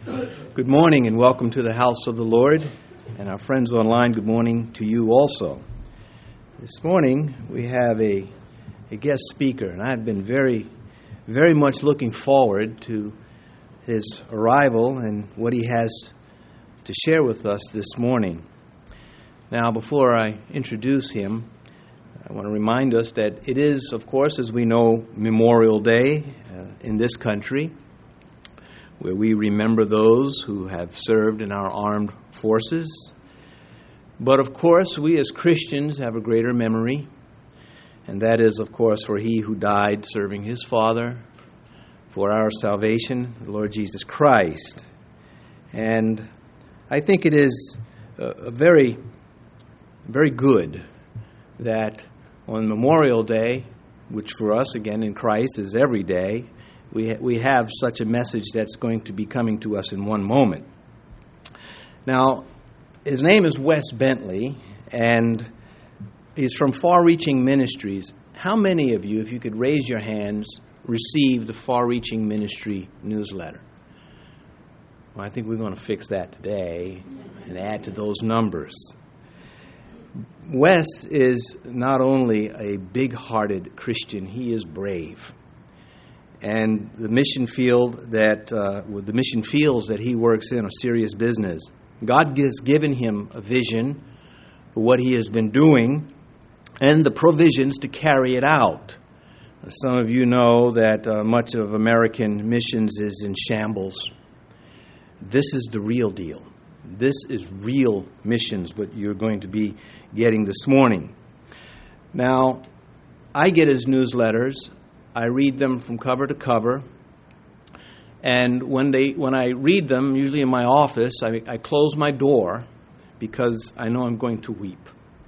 Good morning and welcome to the house of the Lord. And our friends online, good morning to you also. This morning we have a guest speaker, and I've been very much looking forward to his arrival and what he has to share with us this morning. Now, before I introduce him, I want to remind us that it is, of course, as we know, Memorial Day in this country, where we remember those who have served in our armed forces. But, of course, we as Christians have a greater memory, and that is, of course, for he who died serving his Father for our salvation, the Lord Jesus Christ. And I think it is very good that on Memorial Day, which for us, again, in Christ is every day, we have such a message that's going to be coming to us in one moment. Now, his name is Wes Bentley, and he's from Far Reaching Ministries. How many of you, if you could raise your hands, received the Far Reaching Ministry newsletter? Well, I think we're going to fix that today and add to those numbers. Wes is not only a big-hearted Christian, he is brave. And the mission fields that he works in are serious business. God has given him a vision for what he has been doing and the provisions to carry it out. Some of you know that much of American missions is in shambles. This is the real deal. This is real missions, what you're going to be getting this morning. Now, I get his newsletters. I read them from cover to cover, and when I read them, usually in my office, I close my door because I know I'm going to weep.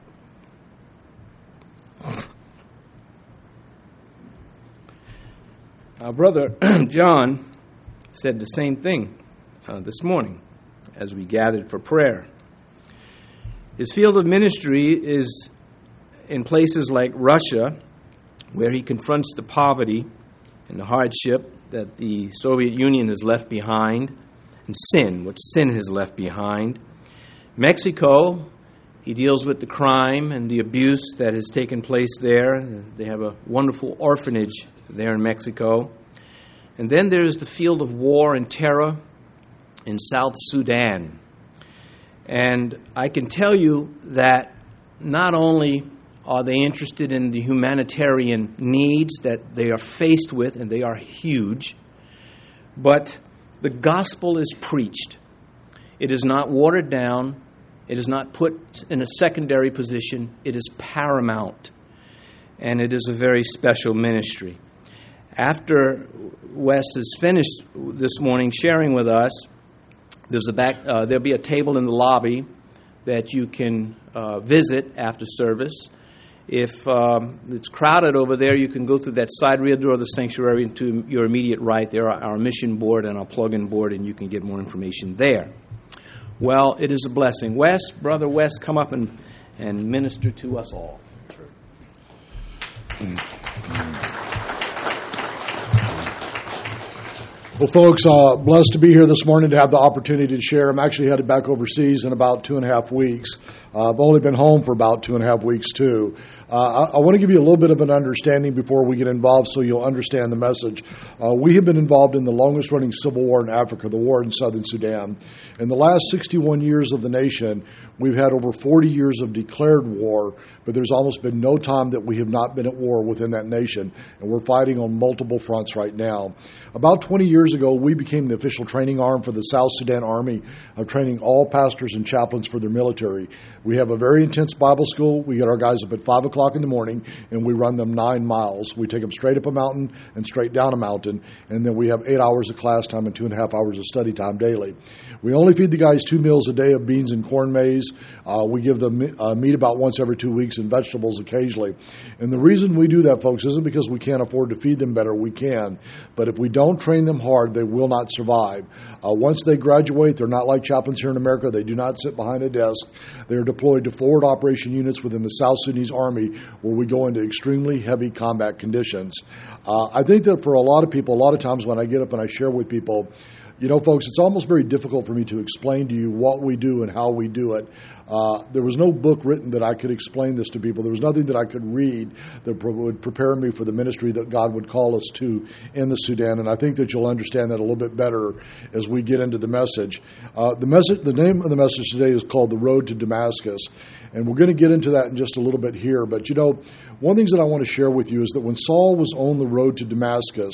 Our brother John said the same thing this morning as we gathered for prayer. His field of ministry is in places like Russia, where he confronts the poverty and the hardship that the Soviet Union has left behind, and what sin has left behind. Mexico, he deals with the crime and the abuse that has taken place there. They have a wonderful orphanage there in Mexico. And then there's the field of war and terror in South Sudan. And I can tell you that not only are they interested in the humanitarian needs that they are faced with, and they are huge, but the gospel is preached. It is not watered down. It is not put in a secondary position. It is paramount, and it is a very special ministry. After Wes is finished this morning sharing with us, there'll be a table in the lobby that you can visit after service. If it's crowded over there, you can go through that side rear door of the sanctuary, and to your immediate right, there are our mission board and our plug-in board, and you can get more information there. Well, it is a blessing. Brother Wes, come up and minister to us all. Well, folks, blessed to be here this morning to have the opportunity to share. I'm actually headed back overseas in about 2.5 weeks. I've only been home for about 2.5 weeks, too. I want to give you a little bit of an understanding before we get involved so you'll understand the message. We have been involved in the longest-running civil war in Africa, the war in southern Sudan. In the last 61 years of the nation, we've had over 40 years of declared war, but there's almost been no time that we have not been at war within that nation, and we're fighting on multiple fronts right now. About 20 years ago, we became the official training arm for the South Sudan Army, training all pastors and chaplains for their military. We have a very intense Bible school. We get our guys up at 5 o'clock in the morning, and we run them 9 miles. We take them straight up a mountain and straight down a mountain, and then we have 8 hours of class time and 2.5 hours of study time daily. We only feed the guys 2 meals a day of beans and corn maize. We give them meat about once every 2 weeks and vegetables occasionally. And the reason we do that, folks, isn't because we can't afford to feed them better. We can. But if we don't train them hard, they will not survive. Once they graduate, they're not like chaplains here in America. They do not sit behind a desk. They're deployed to forward operation units within the South Sudanese Army, where we go into extremely heavy combat conditions. I think that for a lot of people, a lot of times when I get up and I share with people, You know, folks, it's almost very difficult for me to explain to you what we do and how we do it. There was no book written that I could explain this to people. There was nothing that I could read that would prepare me for the ministry that God would call us to in the Sudan. And I think that you'll understand that a little bit better as we get into the message. The name of the message today is called The Road to Damascus. And we're going to get into that in just a little bit here. But, you know, one of the things that I want to share with you is that when Saul was on the road to Damascus,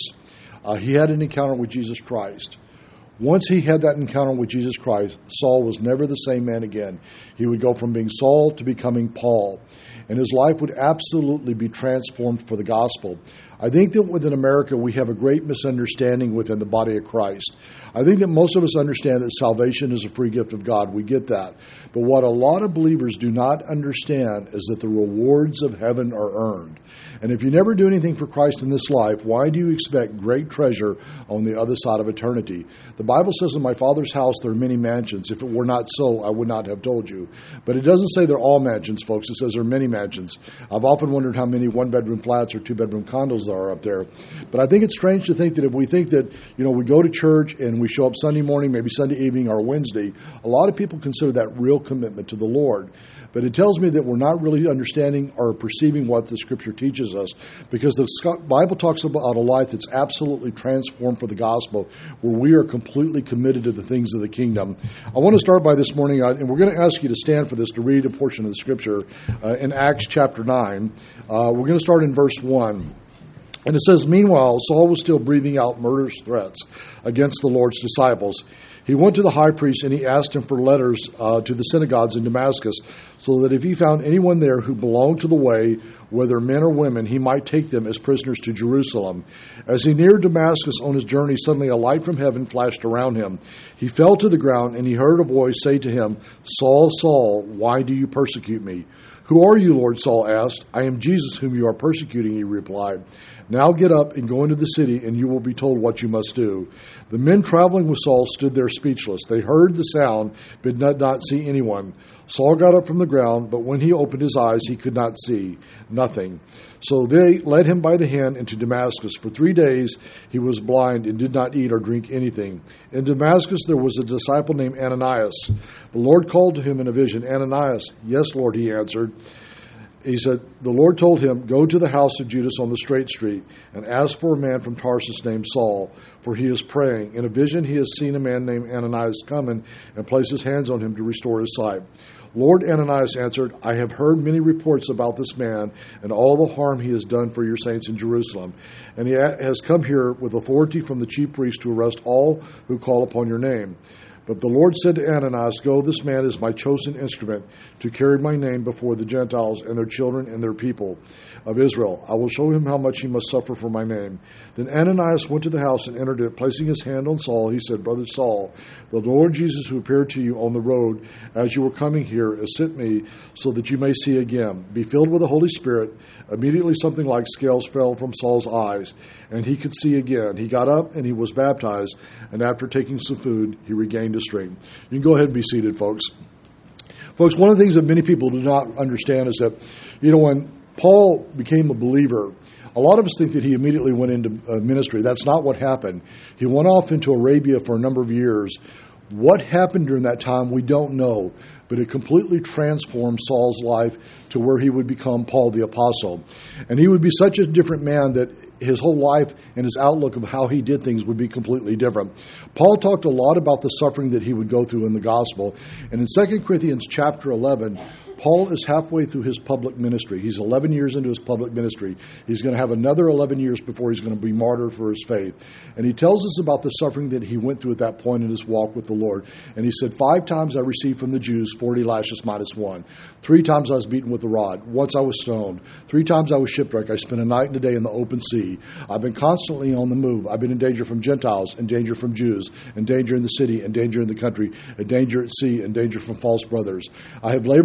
he had an encounter with Jesus Christ. Once he had that encounter with Jesus Christ, Saul was never the same man again. He would go from being Saul to becoming Paul, and his life would absolutely be transformed for the gospel. I think that within America, we have a great misunderstanding within the body of Christ. I think that most of us understand that salvation is a free gift of God. We get that. But what a lot of believers do not understand is that the rewards of heaven are earned. And if you never do anything for Christ in this life, why do you expect great treasure on the other side of eternity? The Bible says, in my Father's house there are many mansions. If it were not so, I would not have told you. But it doesn't say they're all mansions, folks. It says there are many mansions. I've often wondered how many one-bedroom flats or two-bedroom condos there are up there. But I think it's strange to think that if we think that, you know, we go to church and we show up Sunday morning, maybe Sunday evening or Wednesday, a lot of people consider that real commitment to the Lord. But it tells me that we're not really understanding or perceiving what the Scripture teaches us, because the Bible talks about a life that's absolutely transformed for the gospel, where we are completely committed to the things of the kingdom. I want to start by this morning, and we're going to ask you to stand for this, to read a portion of the Scripture in Acts chapter 9. We're going to start in verse 1. And it says, meanwhile, Saul was still breathing out murderous threats against the Lord's disciples. He went to the high priest and he asked him for letters to the synagogues in Damascus, so that if he found anyone there who belonged to the way, whether men or women, he might take them as prisoners to Jerusalem. As he neared Damascus on his journey, suddenly a light from heaven flashed around him. He fell to the ground, and he heard a voice say to him, Saul, Saul, why do you persecute me? Who are you, Lord? Saul asked. I am Jesus whom you are persecuting, he replied. Now get up and go into the city, and you will be told what you must do. The men traveling with Saul stood there speechless. They heard the sound, but did not see anyone. Saul got up from the ground, but when he opened his eyes, he could not see nothing. So they led him by the hand into Damascus. For 3 days he was blind and did not eat or drink anything. In Damascus there was a disciple named Ananias. The Lord called to him in a vision, Ananias. Yes, Lord, he answered. He said, the Lord told him, go to the house of Judas on the straight street and ask for a man from Tarsus named Saul, for he is praying. In a vision he has seen a man named Ananias coming and place his hands on him to restore his sight. Lord, Ananias answered, I have heard many reports about this man and all the harm he has done for your saints in Jerusalem. And he has come here with authority from the chief priest to arrest all who call upon your name. But the Lord said to Ananias, go, this man is my chosen instrument to carry my name before the Gentiles and their children and their people of Israel. I will show him how much he must suffer for my name. Then Ananias went to the house and entered it. Placing his hand on Saul, he said, Brother Saul, the Lord Jesus who appeared to you on the road as you were coming here has sent me so that you may see again. Be filled with the Holy Spirit. Immediately something like scales fell from Saul's eyes, and he could see again. He got up and he was baptized, and after taking some food, he regained his strength. You can go ahead and be seated, folks. Folks, one of the things that many people do not understand is that, you know, when Paul became a believer, a lot of us think that he immediately went into ministry. That's not what happened. He went off into Arabia for a number of years. What happened during that time, we don't know, but it completely transformed Saul's life to where he would become Paul the Apostle. And he would be such a different man that his whole life and his outlook of how he did things would be completely different. Paul talked a lot about the suffering that he would go through in the gospel. And in 2 Corinthians chapter 11, Paul is halfway through his public ministry. He's 11 years into his public ministry. He's going to have another 11 years before he's going to be martyred for his faith. And he tells us about the suffering that he went through at that point in his walk with the Lord. And he said, 5 times I received from the Jews 40 lashes minus 1. 3 times I was beaten with a rod. Once I was stoned. 3 times I was shipwrecked. I spent a night and a day in the open sea. I've been constantly on the move. I've been in danger from Gentiles, in danger from Jews, in danger in the city, in danger in the country, in danger at sea, in danger from false brothers. I have labored and toiled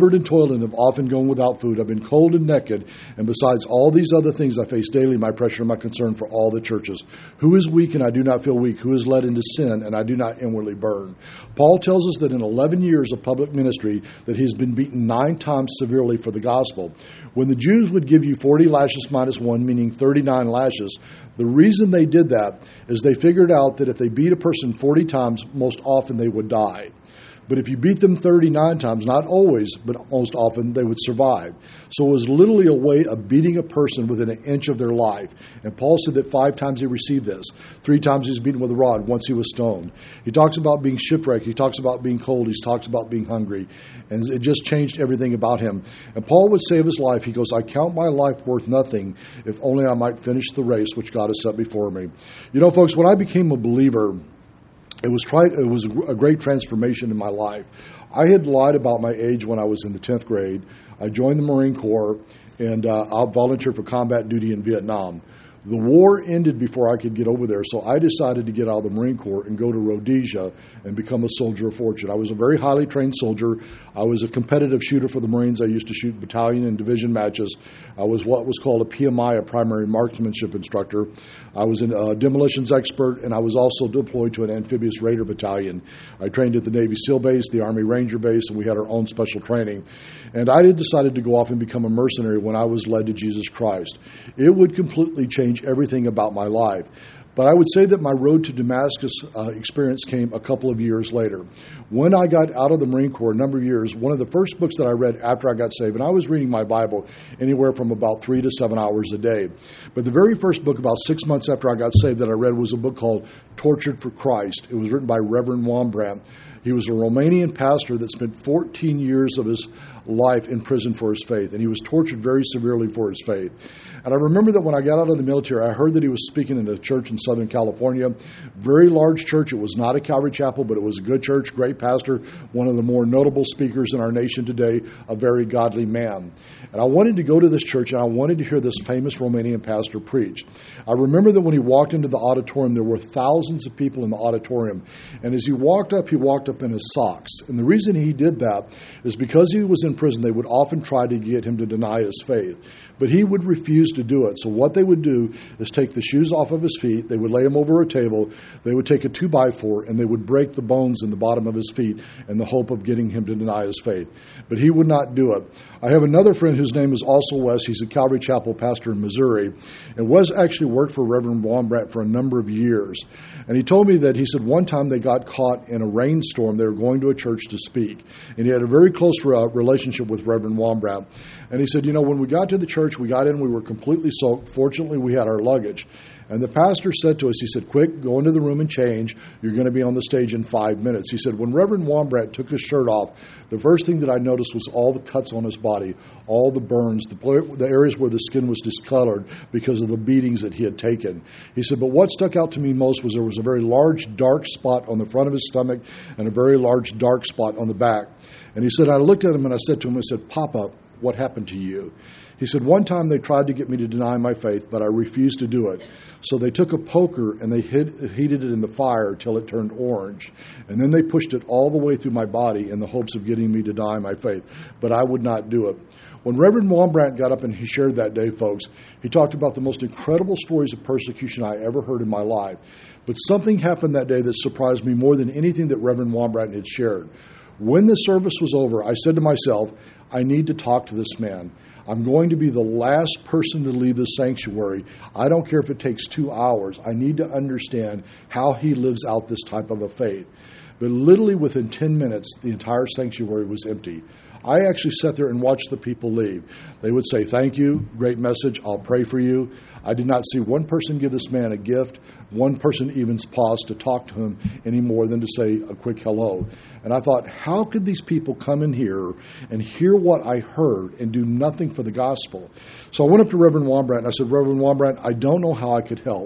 ill and have often gone without food. I've been cold and naked, and besides all these other things, I face daily my pressure and my concern for all the churches. Who is weak and I do not feel weak? Who is led into sin and I do not inwardly burn? Paul tells us that in 11 years of public ministry that he's been beaten 9 times severely for the gospel. When the Jews would give you 40 lashes minus 1, meaning 39 lashes, the reason they did that is they figured out that if they beat a person 40 times, most often they would die. But if you beat them 39 times, not always, but most often, they would survive. So it was literally a way of beating a person within an inch of their life. And Paul said that 5 times he received this. 3 times he was beaten with a rod. Once he was stoned. He talks about being shipwrecked. He talks about being cold. He talks about being hungry. And it just changed everything about him. And Paul would say of his life, he goes, I count my life worth nothing if only I might finish the race which God has set before me. You know, folks, when I became a believer, it was a great transformation in my life. I had lied about my age when I was in the 10th grade. I joined the Marine Corps, and I volunteered for combat duty in Vietnam. The war ended before I could get over there, so I decided to get out of the Marine Corps and go to Rhodesia and become a soldier of fortune. I was a very highly trained soldier. I was a competitive shooter for the Marines. I used to shoot battalion and division matches. I was what was called a PMI, a primary marksmanship instructor. I was a demolitions expert, and I was also deployed to an amphibious raider battalion. I trained at the Navy SEAL base, the Army Ranger base, and we had our own special training. And I had decided to go off and become a mercenary when I was led to Jesus Christ. It would completely change everything about my life. But I would say that my road to Damascus experience came a couple of years later. When I got out of the Marine Corps a number of years, one of the first books that I read after I got saved, and I was reading my Bible anywhere from about 3 to 7 hours a day. But the very first book, about 6 months after I got saved, that I read was a book called Tortured for Christ. It was written by Reverend Wombrand. He was a Romanian pastor that spent 14 years of his life in prison for his faith, and he was tortured very severely for his faith. And I remember that when I got out of the military, I heard that he was speaking in a church in Southern California, very large church. It was not a Calvary Chapel, but it was a good church, great pastor, one of the more notable speakers in our nation today, a very godly man. And I wanted to go to this church, and I wanted to hear this famous Romanian pastor preach. I remember that when he walked into the auditorium, there were thousands of people in the auditorium. And as he walked up in his socks. And the reason he did that is because he was in prison, they would often try to get him to deny his faith. But he would refuse to do it. So what they would do is take the shoes off of his feet, they would lay him over a table, they would take a 2x4, and they would break the bones in the bottom of his feet in the hope of getting him to deny his faith. But he would not do it. I have another friend whose name is also Wes. He's a Calvary Chapel pastor in Missouri. And Wes actually worked for Reverend Wombrand for a number of years. And he told me that, he said, one time they got caught in a rainstorm. They were going to a church to speak. And he had a very close relationship with Reverend Wombrand. And he said, you know, when we got to the church, we got in, we were completely soaked. Fortunately, we had our luggage. And the pastor said to us, he said, quick, go into the room and change. You're going to be on the stage in 5 minutes. He said, when Reverend Wombrand took his shirt off, the first thing that I noticed was all the cuts on his body, all the burns, the areas where the skin was discolored because of the beatings that he had taken. He said, but what stuck out to me most was there was a very large dark spot on the front of his stomach and a very large dark spot on the back. And he said, I looked at him and I said to him, I said, Papa, what happened to you? He said, one time they tried to get me to deny my faith, but I refused to do it. So they took a poker and they heated it in the fire till it turned orange. And then they pushed it all the way through my body in the hopes of getting me to deny my faith. But I would not do it. When Reverend Wombrand got up and he shared that day, folks, he talked about the most incredible stories of persecution I ever heard in my life. But something happened that day that surprised me more than anything that Reverend Wombrand had shared. When the service was over, I said to myself, I need to talk to this man. I'm going to be the last person to leave the sanctuary. I don't care if it takes 2 hours. I need to understand how he lives out this type of a faith. But literally within 10 minutes, the entire sanctuary was empty. I actually sat there and watched the people leave. They would say, thank you, great message, I'll pray for you. I did not see one person give this man a gift, one person even pause to talk to him any more than to say a quick hello. And I thought, how could these people come in here and hear what I heard and do nothing for the gospel? So I went up to Reverend Wombrand and I said, Reverend Wombrand, I don't know how I could help.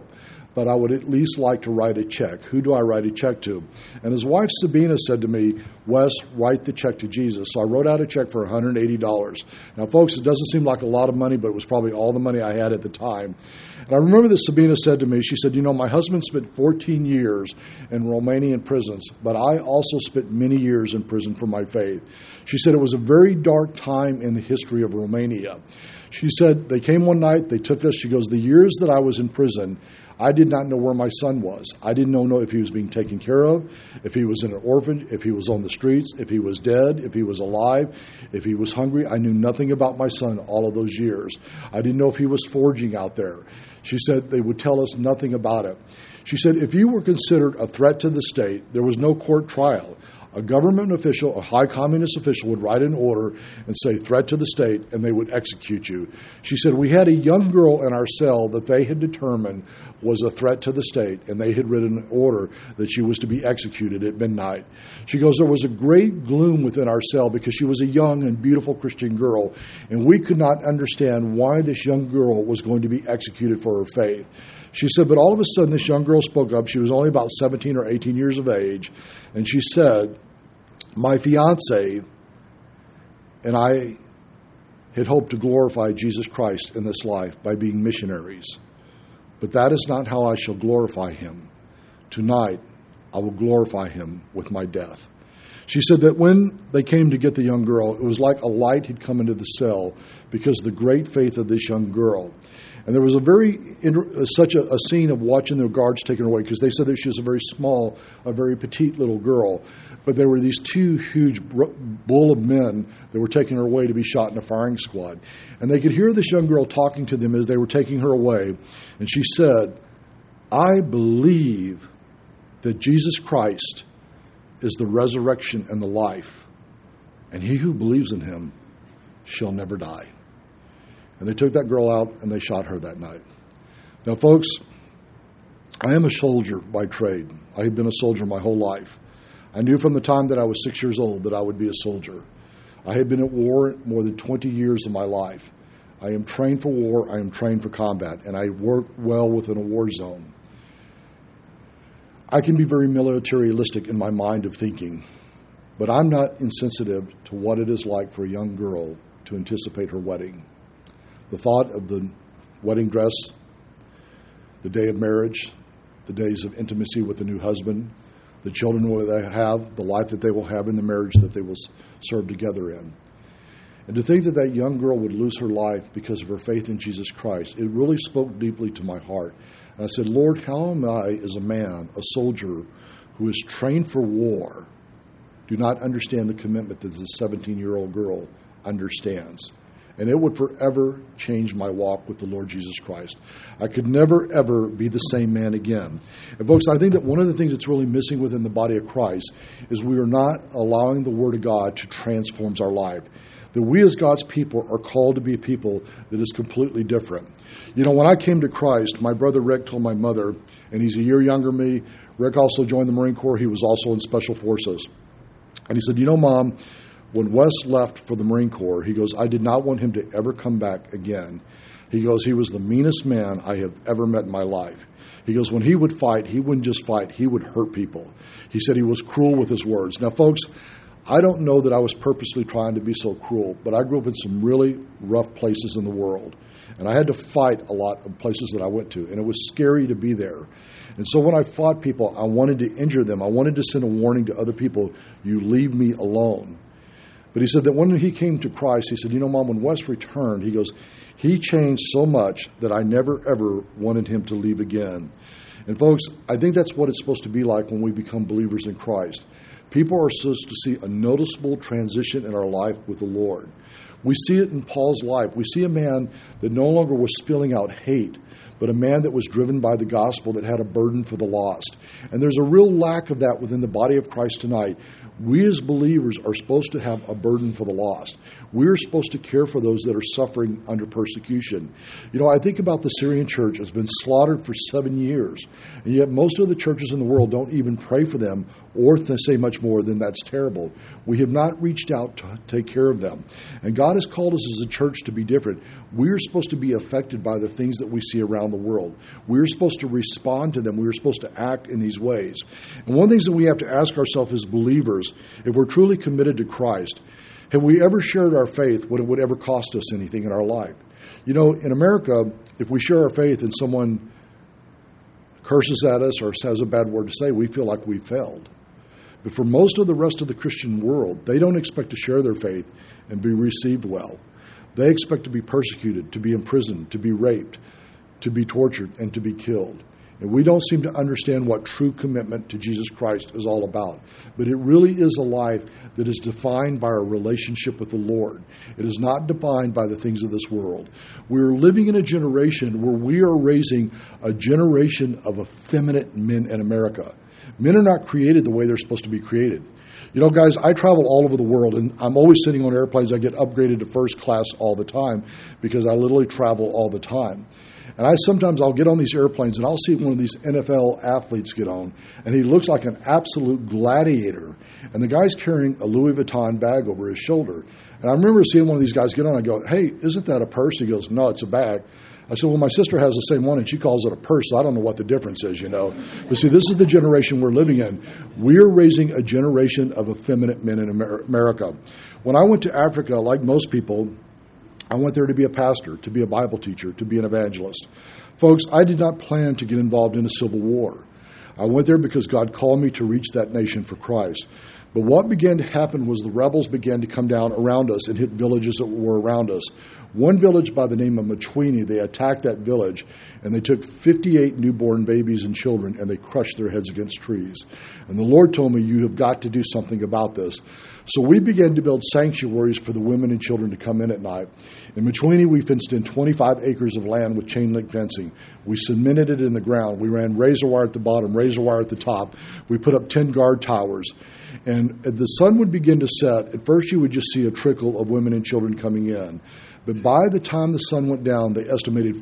but I would at least like to write a check. Who do I write a check to? And his wife, Sabina, said to me, Wes, write the check to Jesus. So I wrote out a check for $180. Now, folks, it doesn't seem like a lot of money, but it was probably all the money I had at the time. And I remember that Sabina said to me, she said, my husband spent 14 years in Romanian prisons, but I also spent many years in prison for my faith. She said it was a very dark time in the history of Romania. She said, they came one night, they took us. She goes, the years that I was in prison, I did not know where my son was. I didn't know if he was being taken care of, if he was in an orphan, if he was on the streets, if he was dead, if he was alive, if he was hungry. I knew nothing about my son all of those years. I didn't know if he was foraging out there. She said they would tell us nothing about it. She said if you were considered a threat to the state, there was no court trial. A government official, a high communist official, would write an order and say, threat to the state, and they would execute you. She said, we had a young girl in our cell that they had determined was a threat to the state, and they had written an order that she was to be executed at midnight. She goes, there was a great gloom within our cell because she was a young and beautiful Christian girl, and we could not understand why this young girl was going to be executed for her faith. She said, but all of a sudden this young girl spoke up. She was only about 17 or 18 years of age. And she said, my fiance and I had hoped to glorify Jesus Christ in this life by being missionaries. But that is not how I shall glorify him. Tonight, I will glorify him with my death. She said that when they came to get the young girl, it was like a light had come into the cell because of the great faith of this young girl. And there was such a scene of watching the guards taking her away because they said that she was a very small, a very petite little girl. But there were these two huge bull of men that were taking her away to be shot in a firing squad. And they could hear this young girl talking to them as they were taking her away. And she said, I believe that Jesus Christ is the resurrection and the life. And he who believes in him shall never die. And they took that girl out and they shot her that night. Now, folks, I am a soldier by trade. I have been a soldier my whole life. I knew from the time that I was 6 years old that I would be a soldier. I had been at war more than 20 years of my life. I am trained for war. I am trained for combat. And I work well within a war zone. I can be very militaristic in my mind of thinking. But I'm not insensitive to what it is like for a young girl to anticipate her wedding. The thought of the wedding dress, the day of marriage, the days of intimacy with the new husband, the children they have, the life that they will have in the marriage that they will serve together in. And to think that that young girl would lose her life because of her faith in Jesus Christ, it really spoke deeply to my heart. And I said, Lord, how am I, as a man, a soldier who is trained for war, do not understand the commitment that this 17-year-old girl understands? And it would forever change my walk with the Lord Jesus Christ. I could never, ever be the same man again. And folks, I think that one of the things that's really missing within the body of Christ is we are not allowing the Word of God to transform our life. That we as God's people are called to be a people that is completely different. When I came to Christ, my brother Rick told my mother, and he's a year younger than me. Rick also joined the Marine Corps. He was also in Special Forces. And he said, Mom, when Wes left for the Marine Corps, he goes, I did not want him to ever come back again. He goes, he was the meanest man I have ever met in my life. He goes, when he would fight, he wouldn't just fight, he would hurt people. He said he was cruel with his words. Now, folks, I don't know that I was purposely trying to be so cruel, but I grew up in some really rough places in the world. And I had to fight a lot of places that I went to, and it was scary to be there. And so when I fought people, I wanted to injure them. I wanted to send a warning to other people, you leave me alone. But he said that when he came to Christ, he said, Mom, when Wes returned, he goes, he changed so much that I never, ever wanted him to leave again. And folks, I think that's what it's supposed to be like when we become believers in Christ. People are supposed to see a noticeable transition in our life with the Lord. We see it in Paul's life. We see a man that no longer was spilling out hate, but a man that was driven by the gospel, that had a burden for the lost. And there's a real lack of that within the body of Christ tonight. We as believers are supposed to have a burden for the lost. We're supposed to care for those that are suffering under persecution. I think about the Syrian church has been slaughtered for 7 years, and yet most of the churches in the world don't even pray for them or say much much more, then that's terrible. We have not reached out to take care of them. And God has called us as a church to be different. We're supposed to be affected by the things that we see around the world. We're supposed to respond to them. We're supposed to act in these ways. And one of the things that we have to ask ourselves as believers, if we're truly committed to Christ, have we ever shared our faith when it would ever cost us anything in our life? You know, in America, if we share our faith and someone curses at us or has a bad word to say, we feel like we failed. But for most of the rest of the Christian world, they don't expect to share their faith and be received well. They expect to be persecuted, to be imprisoned, to be raped, to be tortured, and to be killed. And we don't seem to understand what true commitment to Jesus Christ is all about. But it really is a life that is defined by our relationship with the Lord. It is not defined by the things of this world. We're living in a generation where we are raising a generation of effeminate men in America. Men are not created the way they're supposed to be created. You know, guys, I travel all over the world, and I'm always sitting on airplanes. I get upgraded to first class all the time because I literally travel all the time. And I'll get on these airplanes and I'll see one of these NFL athletes get on, and he looks like an absolute gladiator. And the guy's carrying a Louis Vuitton bag over his shoulder. And I remember seeing one of these guys get on. I go, "Hey, isn't that a purse?" He goes, "No, it's a bag." I said, "Well, my sister has the same one, and she calls it a purse, so I don't know what the difference is, you know." But see, this is the generation we're living in. We're raising a generation of effeminate men in America. When I went to Africa, like most people, I went there to be a pastor, to be a Bible teacher, to be an evangelist. Folks, I did not plan to get involved in a civil war. I went there because God called me to reach that nation for Christ. But what began to happen was the rebels began to come down around us and hit villages that were around us. One village by the name of Mchwini, they attacked that village, and they took 58 newborn babies and children, and they crushed their heads against trees. And the Lord told me, "You have got to do something about this." So we began to build sanctuaries for the women and children to come in at night. In Mchwini, we fenced in 25 acres of land with chain link fencing. We cemented it in the ground. We ran razor wire at the bottom, razor wire at the top. We put up 10 guard towers. And as the sun would begin to set, at first you would just see a trickle of women and children coming in. But by the time the sun went down, they estimated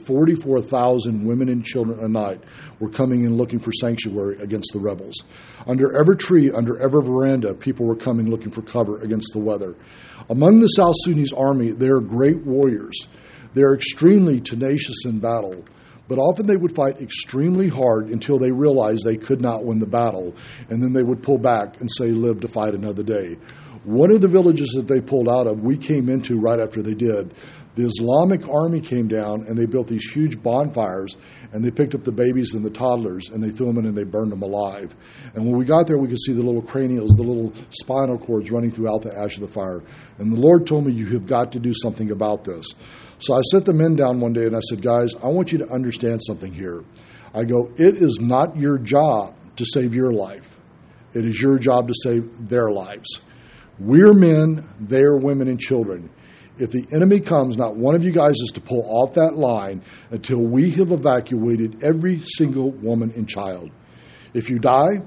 44,000 women and children a night were coming in looking for sanctuary against the rebels. Under every tree, under every veranda, people were coming looking for cover against the weather. Among the South Sudanese army, they are great warriors. They are extremely tenacious in battle. But often they would fight extremely hard until they realized they could not win the battle. And then they would pull back and say, "Live to fight another day." One of the villages that they pulled out of, we came into right after they did. The Islamic army came down and they built these huge bonfires, and they picked up the babies and the toddlers and they threw them in and they burned them alive. And when we got there, we could see the little cranials, the little spinal cords running throughout the ash of the fire. And the Lord told me, "You have got to do something about this." So I set the men down one day and I said, "Guys, I want you to understand something here." I go, "It is not your job to save your life. It is your job to save their lives. We're men, they're women and children. If the enemy comes, not one of you guys is to pull off that line until we have evacuated every single woman and child. If you die,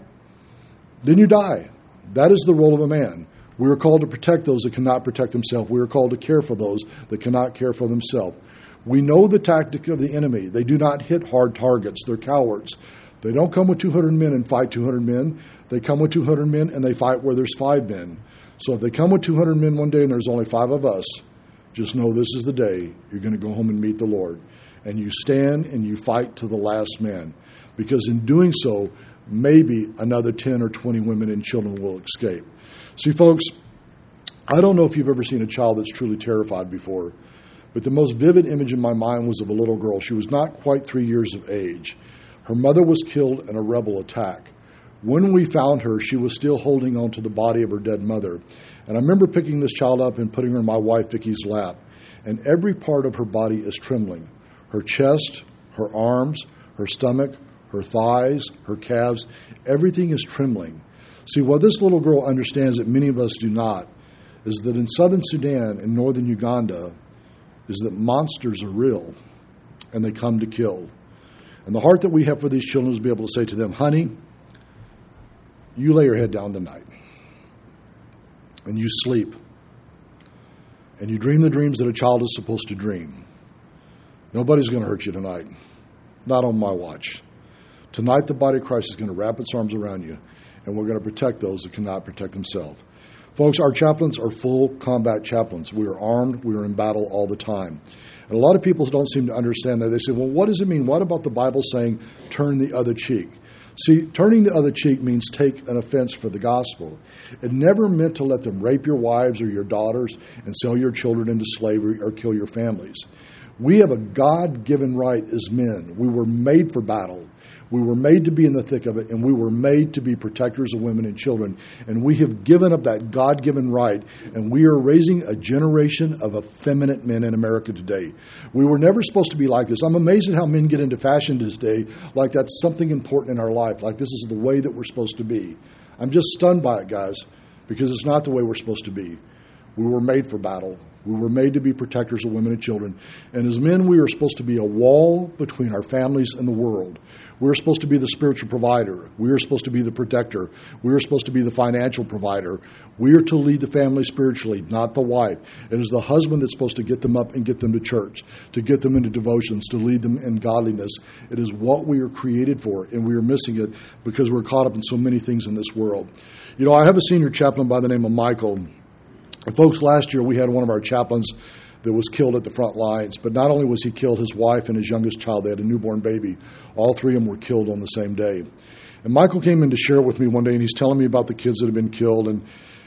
then you die. That is the role of a man. We are called to protect those that cannot protect themselves. We are called to care for those that cannot care for themselves. We know the tactic of the enemy. They do not hit hard targets. They're cowards. They don't come with 200 men and fight 200 men. They come with 200 men and they fight where there's 5 men. So if they come with 200 men one day and there's only 5 of us, just know this is the day you're going to go home and meet the Lord. And you stand and you fight to the last man. Because in doing so, maybe another 10 or 20 women and children will escape. See, folks, I don't know if you've ever seen a child that's truly terrified before, but the most vivid image in my mind was of a little girl. She was not quite 3 years of age. Her mother was killed in a rebel attack. When we found her, she was still holding on to the body of her dead mother. And I remember picking this child up and putting her in my wife Vicky's lap. And every part of her body is trembling. Her chest, her arms, her stomach, her thighs, her calves, everything is trembling. See, what this little girl understands that many of us do not is that in southern Sudan and northern Uganda is that monsters are real and they come to kill. And the heart that we have for these children is to be able to say to them, "Honey, you lay your head down tonight and you sleep and you dream the dreams that a child is supposed to dream. Nobody's going to hurt you tonight. Not on my watch. Tonight the body of Christ is going to wrap its arms around you and we're going to protect those that cannot protect themselves. Folks, our chaplains are full combat chaplains. We are armed. We are in battle all the time. And a lot of people don't seem to understand that. They say, well, what does it mean? What about the Bible saying turn the other cheek? See, turning the other cheek means take an offense for the gospel. It never meant to let them rape your wives or your daughters and sell your children into slavery or kill your families. We have a God-given right as men. We were made for battle. We were made to be in the thick of it, and we were made to be protectors of women and children. And we have given up that God-given right, and we are raising a generation of effeminate men in America today. We were never supposed to be like this. I'm amazed at how men get into fashion today, like that's something important in our life, like this is the way that we're supposed to be. I'm just stunned by it, guys, because it's not the way we're supposed to be. We were made for battle. We were made to be protectors of women and children. And as men, we are supposed to be a wall between our families and the world. We're supposed to be the spiritual provider. We are supposed to be the protector. We are supposed to be the financial provider. We are to lead the family spiritually, not the wife. It is the husband that's supposed to get them up and get them to church, to get them into devotions, to lead them in godliness. It is what we are created for, and we are missing it because we're caught up in so many things in this world. You know, I have a senior chaplain by the name of Michael. And folks, last year we had one of our chaplains that was killed at the front lines. But not only was he killed, his wife and his youngest child, they had a newborn baby. All three of them were killed on the same day. And Michael came in to share with me one day, and he's telling me about the kids that had been killed. And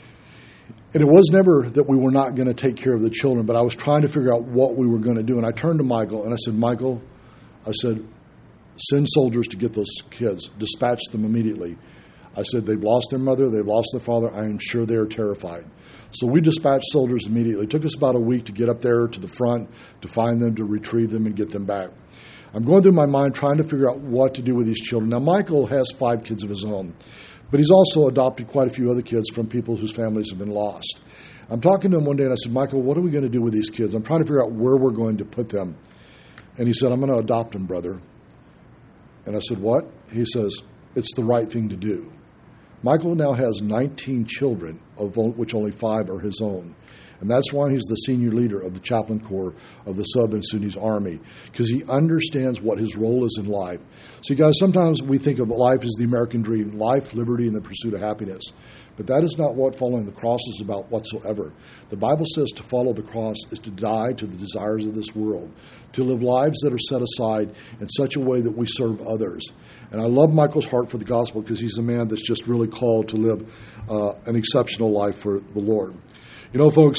it was never that we were not going to take care of the children, but I was trying to figure out what we were going to do. And I turned to Michael, and I said, Michael, I said, send soldiers to get those kids. Dispatch them immediately. I said, they've lost their mother, they've lost their father. I am sure they're terrified. So we dispatched soldiers immediately. It took us about a week to get up there to the front, to find them, to retrieve them, and get them back. I'm going through my mind trying to figure out what to do with these children. Now, Michael has 5 kids of his own, but he's also adopted quite a few other kids from people whose families have been lost. I'm talking to him one day, and I said, Michael, what are we going to do with these kids? I'm trying to figure out where we're going to put them. And he said, I'm going to adopt them, brother. And I said, what? He says, it's the right thing to do. Michael now has 19 children, of which only 5 are his own. And that's why he's the senior leader of the chaplain corps of the Southern Sudanese Army, because he understands what his role is in life. See, guys, sometimes we think of life as the American dream, life, liberty, and the pursuit of happiness. But that is not what following the cross is about whatsoever. The Bible says to follow the cross is to die to the desires of this world, to live lives that are set aside in such a way that we serve others. And I love Michael's heart for the gospel because he's a man that's just really called to live an exceptional life for the Lord. You know, folks,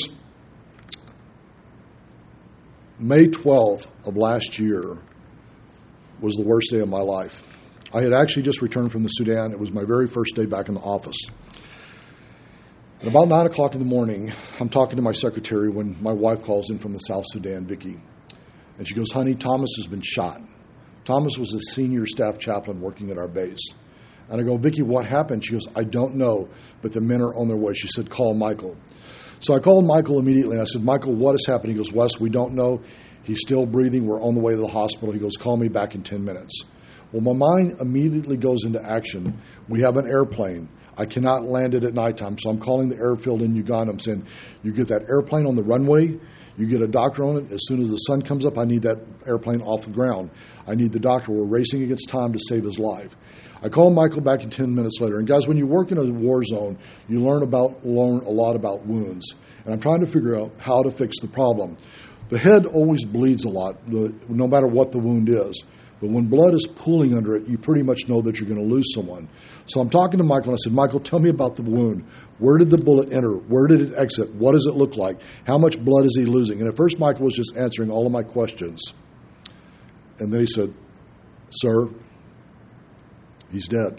May 12th of last year was the worst day of my life. I had actually just returned from the Sudan. It was my very first day back in the office. And about 9 o'clock in the morning, I'm talking to my secretary when my wife calls in from the South Sudan, Vicky. And she goes, honey, Thomas has been shot. Thomas was a senior staff chaplain working at our base. And I go, Vicky, what happened? She goes, I don't know, but the men are on their way. She said, call Michael. So I called Michael immediately, and I said, Michael, what has happened? He goes, Wes, we don't know. He's still breathing. We're on the way to the hospital. He goes, call me back in 10 minutes. Well, my mind immediately goes into action. We have an airplane. I cannot land it at nighttime, so I'm calling the airfield in Uganda. I'm saying, you get that airplane on the runway, you get a doctor on it. As soon as the sun comes up, I need that airplane off the ground. I need the doctor. We're racing against time to save his life. I call Michael back in 10 minutes later. And guys, when you work in a war zone, you learn a lot about wounds. And I'm trying to figure out how to fix the problem. The head always bleeds a lot, no matter what the wound is. But when blood is pooling under it, you pretty much know that you're going to lose someone. So I'm talking to Michael, and I said, Michael, tell me about the wound. Where did the bullet enter? Where did it exit? What does it look like? How much blood is he losing? And at first, Michael was just answering all of my questions. And then he said, sir, he's dead.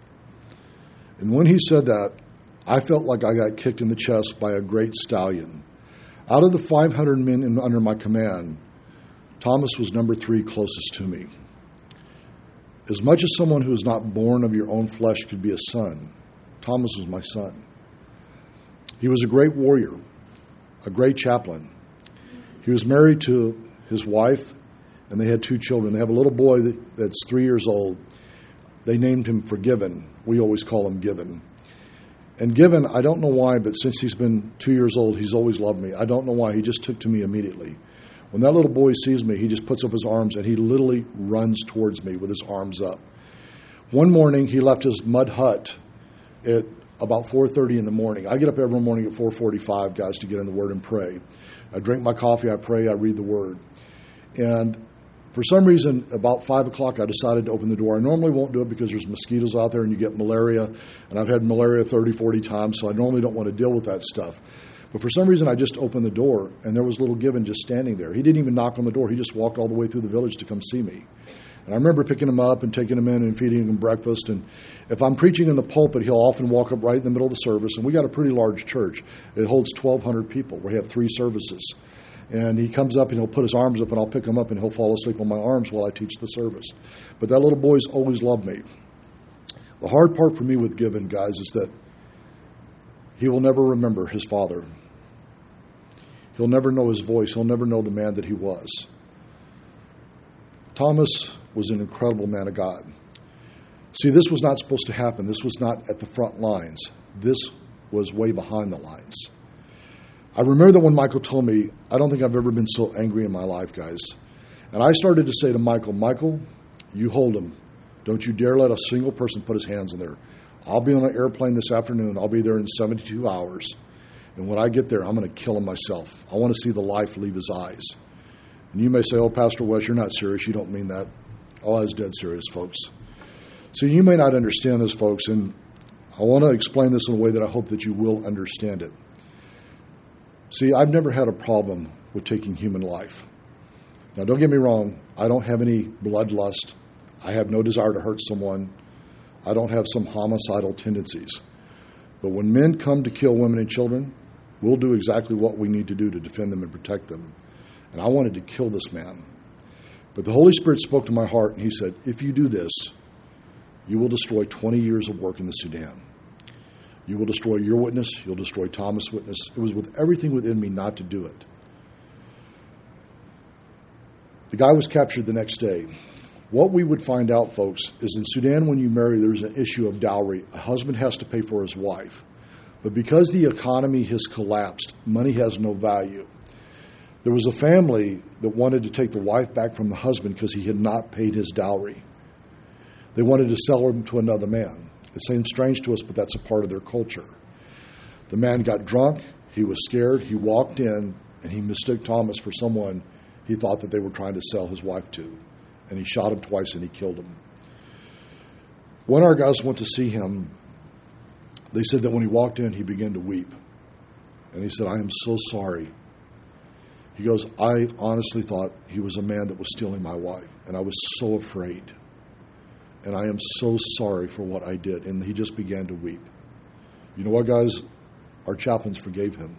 And when he said that, I felt like I got kicked in the chest by a great stallion. Out of the 500 men under my command, Thomas was number 3 closest to me. As much as someone who is not born of your own flesh could be a son, Thomas was my son. He was a great warrior, a great chaplain. He was married to his wife, and they had 2 children. They have a little boy that's 3 years old. They named him Forgiven. We always call him Given. And Given, I don't know why, but since he's been 2 years old, he's always loved me. I don't know why. He just took to me immediately. When that little boy sees me, he just puts up his arms, and he literally runs towards me with his arms up. One morning, he left his mud hut at about 4:30 in the morning. I get up every morning at 4:45, guys, to get in the Word and pray. I drink my coffee, I pray, I read the Word. And for some reason, about 5 o'clock, I decided to open the door. I normally won't do it because there's mosquitoes out there and you get malaria. And I've had malaria 30, 40 times, so I normally don't want to deal with that stuff. But for some reason, I just opened the door, and there was little Given just standing there. He didn't even knock on the door. He just walked all the way through the village to come see me. And I remember picking him up and taking him in and feeding him breakfast. And if I'm preaching in the pulpit, he'll often walk up right in the middle of the service. And we got a pretty large church. It holds 1,200 people. We have 3 services. And he comes up and he'll put his arms up, and I'll pick him up, and he'll fall asleep on my arms while I teach the service. But that little boy's always loved me. The hard part for me with Given, guys, is that he will never remember his father. He'll never know his voice. He'll never know the man that he was. Thomas was an incredible man of God. See, this was not supposed to happen. This was not at the front lines. This was way behind the lines. I remember that when Michael told me, I don't think I've ever been so angry in my life, guys. And I started to say to Michael, Michael, you hold him. Don't you dare let a single person put his hands in there. I'll be on an airplane this afternoon. I'll be there in 72 hours. And when I get there, I'm going to kill him myself. I want to see the life leave his eyes. And you may say, oh, Pastor Wes, you're not serious. You don't mean that. Oh, I was dead serious, folks. So you may not understand this, folks, and I want to explain this in a way that I hope that you will understand it. See, I've never had a problem with taking human life. Now, don't get me wrong. I don't have any bloodlust. I have no desire to hurt someone. I don't have some homicidal tendencies. But when men come to kill women and children, we'll do exactly what we need to do to defend them and protect them. And I wanted to kill this man. But the Holy Spirit spoke to my heart, and he said, if you do this, you will destroy 20 years of work in the Sudan. You will destroy your witness. You'll destroy Thomas' witness. It was with everything within me not to do it. The guy was captured the next day. What we would find out, folks, is in Sudan, when you marry, there's an issue of dowry. A husband has to pay for his wife. But because the economy has collapsed, money has no value. There was a family that wanted to take the wife back from the husband because he had not paid his dowry. They wanted to sell him to another man. It seems strange to us, but that's a part of their culture. The man got drunk. He was scared. He walked in, and he mistook Thomas for someone he thought that they were trying to sell his wife to. And he shot him twice, and he killed him. When our guys went to see him, they said that when he walked in, he began to weep. And he said, I am so sorry. He goes, I honestly thought he was a man that was stealing my wife, and I was so afraid. And I am so sorry for what I did. And he just began to weep. You know what, guys? Our chaplains forgave him.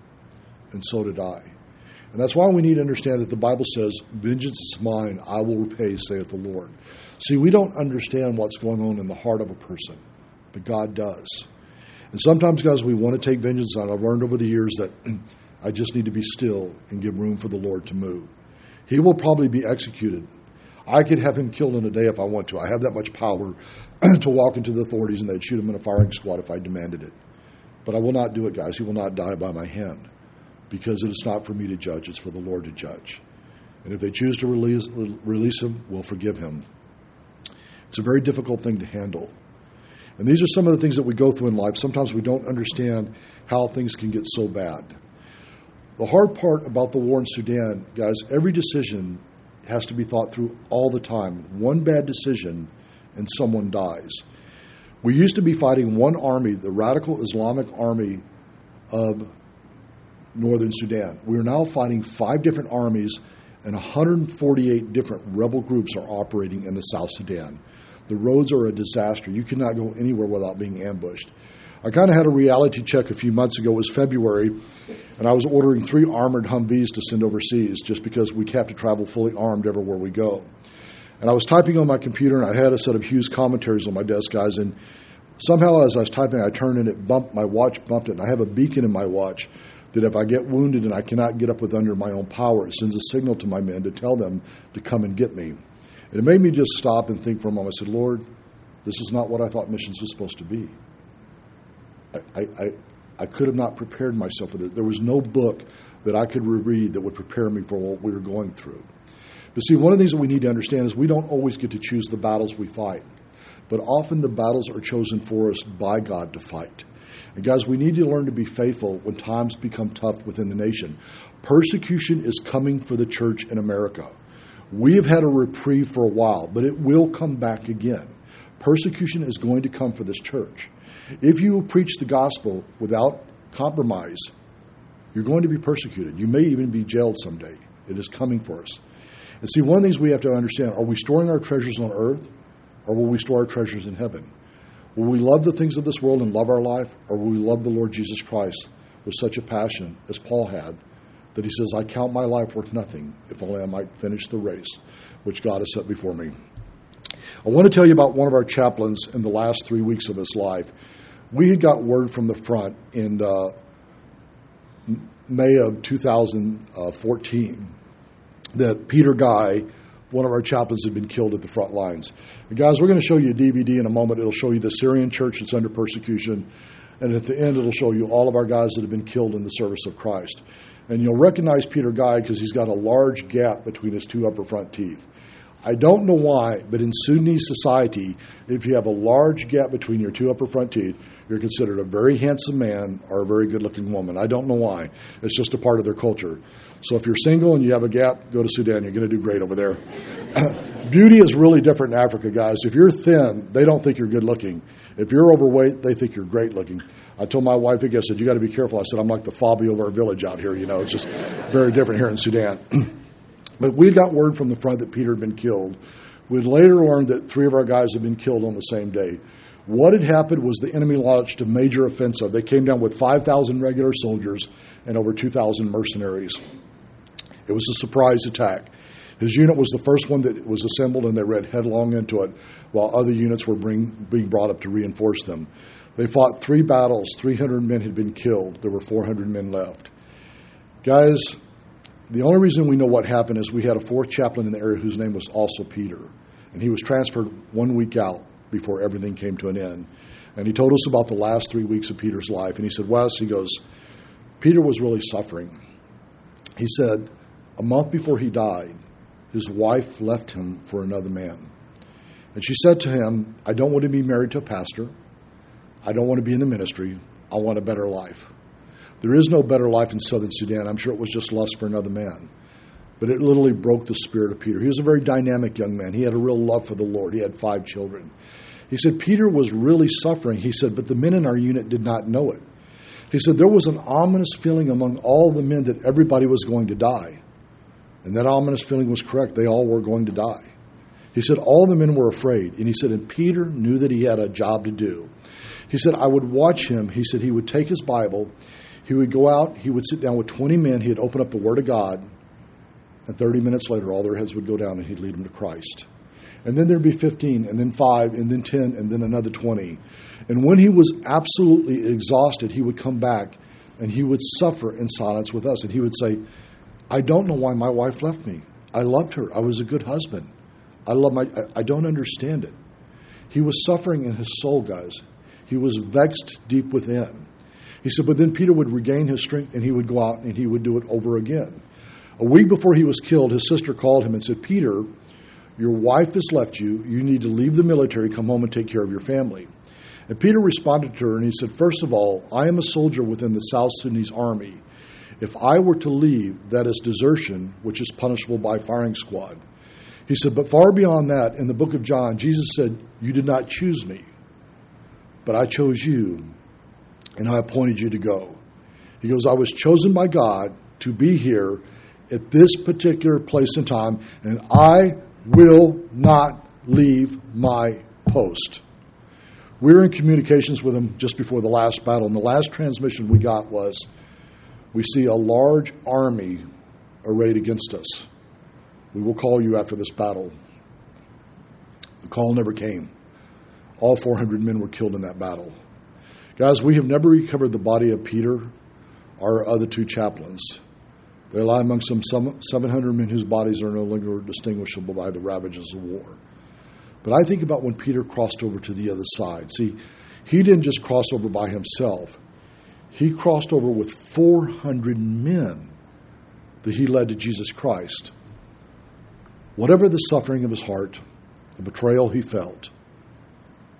And so did I. And that's why we need to understand that the Bible says, vengeance is mine, I will repay, saith the Lord. See, we don't understand what's going on in the heart of a person, but God does. And sometimes, guys, we want to take vengeance, and I've learned over the years that I just need to be still and give room for the Lord to move. He will probably be executed. I could have him killed in a day if I want to. I have that much power to walk into the authorities and they'd shoot him in a firing squad if I demanded it. But I will not do it, guys. He will not die by my hand because it is not for me to judge. It's for the Lord to judge. And if they choose to release him, we'll forgive him. It's a very difficult thing to handle. And these are some of the things that we go through in life. Sometimes we don't understand how things can get so bad. The hard part about the war in Sudan, guys, every decision has to be thought through all the time. One bad decision and someone dies. We used to be fighting one army, the radical Islamic army of northern Sudan. We are now fighting 5 different armies, and 148 different rebel groups are operating in the South Sudan. The roads are a disaster. You cannot go anywhere without being ambushed. I kind of had a reality check a few months ago. It was February, and I was ordering 3 armored Humvees to send overseas just because we have to travel fully armed everywhere we go. And I was typing on my computer, and I had a set of Hughes commentaries on my desk, guys, and somehow as I was typing, I turned and it bumped, my watch bumped it, and I have a beacon in my watch that if I get wounded and I cannot get up with under my own power, it sends a signal to my men to tell them to come and get me. And it made me just stop and think for a moment. I said, Lord, this is not what I thought missions was supposed to be. I could have not prepared myself for this. There was no book that I could read that would prepare me for what we were going through. But see, one of the things that we need to understand is we don't always get to choose the battles we fight. but often the battles are chosen for us by God to fight. And guys, we need to learn to be faithful when times become tough within the nation. Persecution is coming for the church in America. We have had a reprieve for a while, but it will come back again. Persecution is going to come for this church. If you preach the gospel without compromise, you're going to be persecuted. You may even be jailed someday. It is coming for us. And see, one of the things we have to understand, are we storing our treasures on earth, or will we store our treasures in heaven? Will we love the things of this world and love our life, or will we love the Lord Jesus Christ with such a passion as Paul had, that he says, I count my life worth nothing, if only I might finish the race which God has set before me. I want to tell you about one of our chaplains in the last 3 weeks of his life. We had got word from the front in May of 2014 that Peter Guy, one of our chaplains, had been killed at the front lines. And guys, we're going to show you a DVD in a moment. It'll show you the Syrian church that's under persecution. And at the end, it'll show you all of our guys that have been killed in the service of Christ. And you'll recognize Peter Guy because he's got a large gap between his two upper front teeth. I don't know why, but in Sudanese society, if you have a large gap between your two upper front teeth, you're considered a very handsome man or a very good-looking woman. I don't know why. It's just a part of their culture. So if you're single and you have a gap, go to Sudan. You're going to do great over there. Beauty is really different in Africa, guys. If you're thin, they don't think you're good-looking. If you're overweight, they think you're great-looking. I told my wife, I said, you got to be careful. I said, I'm like the Fabio of our village out here. You know, it's just very different here in Sudan. But we got word from the front that Peter had been killed. We'd later learned that 3 of our guys had been killed on the same day. What had happened was the enemy launched a major offensive. They came down with 5,000 regular soldiers and over 2,000 mercenaries. It was a surprise attack. His unit was the first one that was assembled, and they ran headlong into it, while other units were being brought up to reinforce them. They fought 3 battles. 300 men had been killed. There were 400 men left. Guys, the only reason we know what happened is we had a 4th chaplain in the area whose name was also Peter, and he was transferred 1 week out before everything came to an end. And he told us about the last 3 weeks of Peter's life, and he said, Wes, he goes, Peter was really suffering. He said, a month before he died, his wife left him for another man. And she said to him, I don't want to be married to a pastor. I don't want to be in the ministry. I want a better life. There is no better life in southern Sudan. I'm sure it was just lust for another man. But it literally broke the spirit of Peter. He was a very dynamic young man. He had a real love for the Lord. He had 5 children. He said Peter was really suffering. He said, but the men in our unit did not know it. He said there was an ominous feeling among all the men that everybody was going to die. And that ominous feeling was correct. They all were going to die. He said all the men were afraid. And he said, and Peter knew that he had a job to do. He said, I would watch him. He said he would take his Bible. He would go out. He would sit down with 20 men. He'd open up the Word of God. And 30 minutes later, all their heads would go down and he'd lead them to Christ. And then there'd be 15, and then 5, and then 10, and then another 20. And when he was absolutely exhausted, he would come back and he would suffer in silence with us. And he would say, I don't know why my wife left me. I loved her. I was a good husband. I don't understand it. He was suffering in his soul, guys. He was vexed deep within. He said, but then Peter would regain his strength and he would go out and he would do it over again. A week before he was killed, his sister called him and said, Peter, your wife has left you. You need to leave the military, come home and take care of your family. And Peter responded to her and he said, first of all, I am a soldier within the South Sudanese army. If I were to leave, that is desertion, which is punishable by firing squad. He said, but far beyond that, in the book of John, Jesus said, you did not choose me, but I chose you, and I appointed you to go. He goes, I was chosen by God to be here at this particular place and time, and I will not leave my post. We were in communications with him just before the last battle, and the last transmission we got was, we see a large army arrayed against us. We will call you after this battle. The call never came. All 400 men were killed in that battle. Guys, we have never recovered the body of Peter or other 2 chaplains. They lie among some 700 men whose bodies are no longer distinguishable by the ravages of war. But I think about when Peter crossed over to the other side. See, he didn't just cross over by himself. He crossed over with 400 men that he led to Jesus Christ. Whatever the suffering of his heart, the betrayal he felt,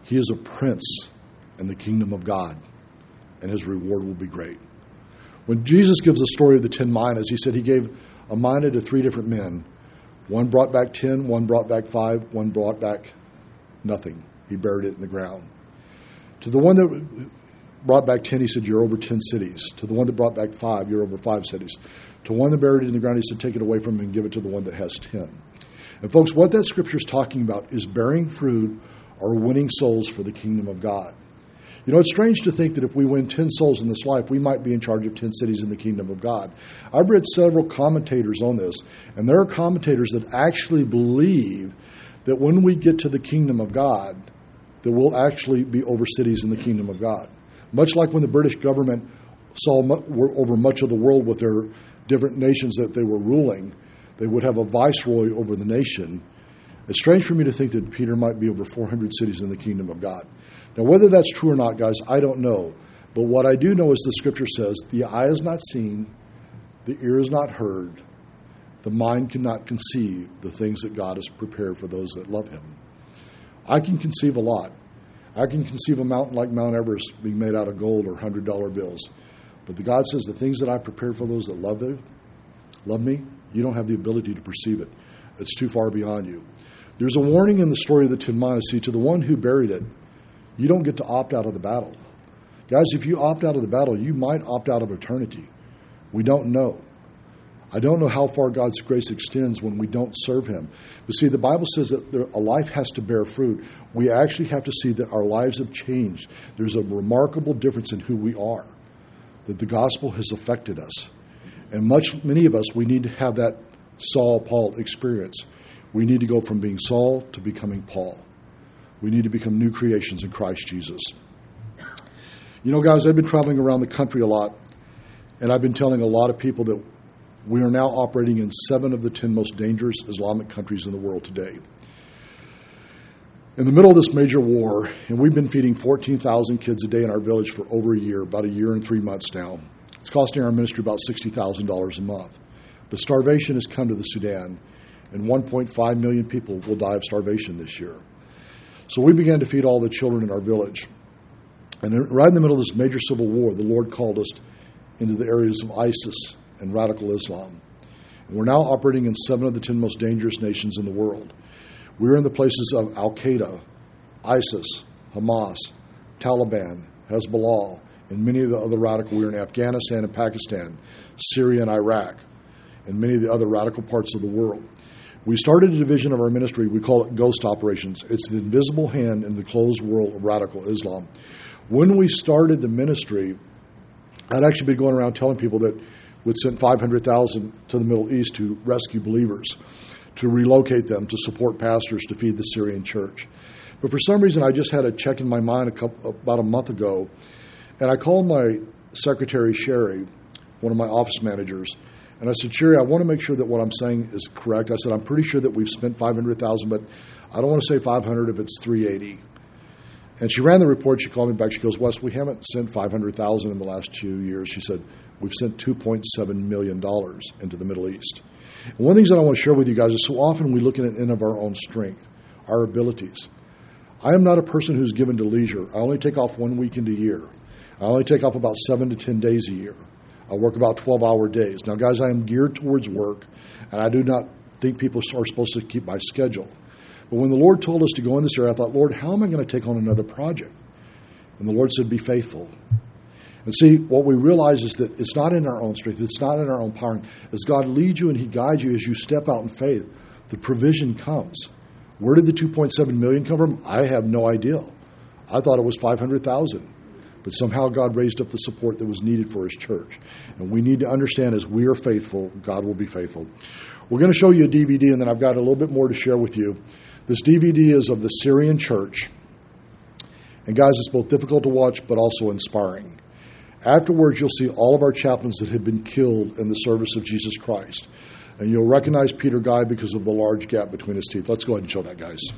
He is a prince in the kingdom of God, and his reward will be great. When Jesus gives the story of the 10 minas, he said he gave a mina to 3 different men. One brought back 10, one brought back 5, one brought back nothing. He buried it in the ground. To the one that brought back 10, he said, you're over 10 cities. To the one that brought back 5, you're over 5 cities. To one that buried it in the ground, he said, take it away from him and give it to the one that has 10. And folks, what that scripture is talking about is bearing fruit or winning souls for the kingdom of God. You know, it's strange to think that if we win 10 souls in this life, we might be in charge of 10 cities in the kingdom of God. I've read several commentators on this, and there are commentators that actually believe that when we get to the kingdom of God, that we'll actually be over cities in the kingdom of God. Much like when the British government saw over much of the world with their different nations that they were ruling, they would have a viceroy over the nation. It's strange for me to think that Peter might be over 400 cities in the kingdom of God. Now, whether that's true or not, guys, I don't know. But what I do know is the scripture says, the eye is not seen, the ear is not heard, the mind cannot conceive the things that God has prepared for those that love him. I can conceive a lot. I can conceive a mountain like Mount Everest being made out of gold or $100 bills. But the God says the things that I prepared for those that love me, you don't have the ability to perceive it. It's too far beyond you. There's a warning in the story of the 10 minas. See, to the one who buried it, you don't get to opt out of the battle. Guys, if you opt out of the battle, you might opt out of eternity. We don't know. I don't know how far God's grace extends when we don't serve him. But see, the Bible says that a life has to bear fruit. We actually have to see that our lives have changed. There's a remarkable difference in who we are, that the gospel has affected us. And many of us, we need to have that Saul-Paul experience. We need to go from being Saul to becoming Paul. We need to become new creations in Christ Jesus. You know, guys, I've been traveling around the country a lot, and I've been telling a lot of people that we are now operating in 7 of the 10 most dangerous Islamic countries in the world today. In the middle of this major war, and we've been feeding 14,000 kids a day in our village for over a year, about a year and 3 months now. It's costing our ministry about $60,000 a month. But starvation has come to the Sudan, and 1.5 million people will die of starvation this year. So we began to feed all the children in our village. And right in the middle of this major civil war, the Lord called us into the areas of ISIS and radical Islam. And we're now operating in 7 of the 10 most dangerous nations in the world. We're in the places of Al-Qaeda, ISIS, Hamas, Taliban, Hezbollah, and many of the other radical. We're in Afghanistan and Pakistan, Syria and Iraq, and many of the other radical parts of the world. We started a division of our ministry. We call it Ghost Operations. It's the invisible hand in the closed world of radical Islam. When we started the ministry, I'd actually been going around telling people that we'd sent 500,000 to the Middle East to rescue believers, to relocate them, to support pastors, to feed the Syrian church. But for some reason, I just had a check in my mind about a month ago, and I called my secretary, Sherry, one of my office managers, and I said, Sherry, I want to make sure that what I'm saying is correct. I said, I'm pretty sure that we've spent 500,000, but I don't want to say 500 if it's 380. And she ran the report. She called me back. She goes, Wes, we haven't sent 500,000 in the last 2 years. She said, we've sent $2.7 million into the Middle East. And one of the things that I want to share with you guys is so often we look at it in of our own strength, our abilities. I am not a person who's given to leisure. I only take off 1 weekend a year. I only take off about 7 to 10 days a year. I work about 12-hour days. Now, guys, I am geared towards work, and I do not think people are supposed to keep my schedule. But when the Lord told us to go in this area, I thought, Lord, how am I going to take on another project? And the Lord said, be faithful. And see, what we realize is that it's not in our own strength. It's not in our own power. As God leads you and he guides you as you step out in faith, the provision comes. Where did the $2.7 million come from? I have no idea. I thought it was 500,000. But somehow God raised up the support that was needed for his church. And we need to understand as we are faithful, God will be faithful. We're going to show you a DVD, and then I've got a little bit more to share with you. This DVD is of the Syrian church. And guys, it's both difficult to watch, but also inspiring. Afterwards, you'll see all of our chaplains that had been killed in the service of Jesus Christ. And you'll recognize Peter Guy because of the large gap between his teeth. Let's go ahead and show that, guys.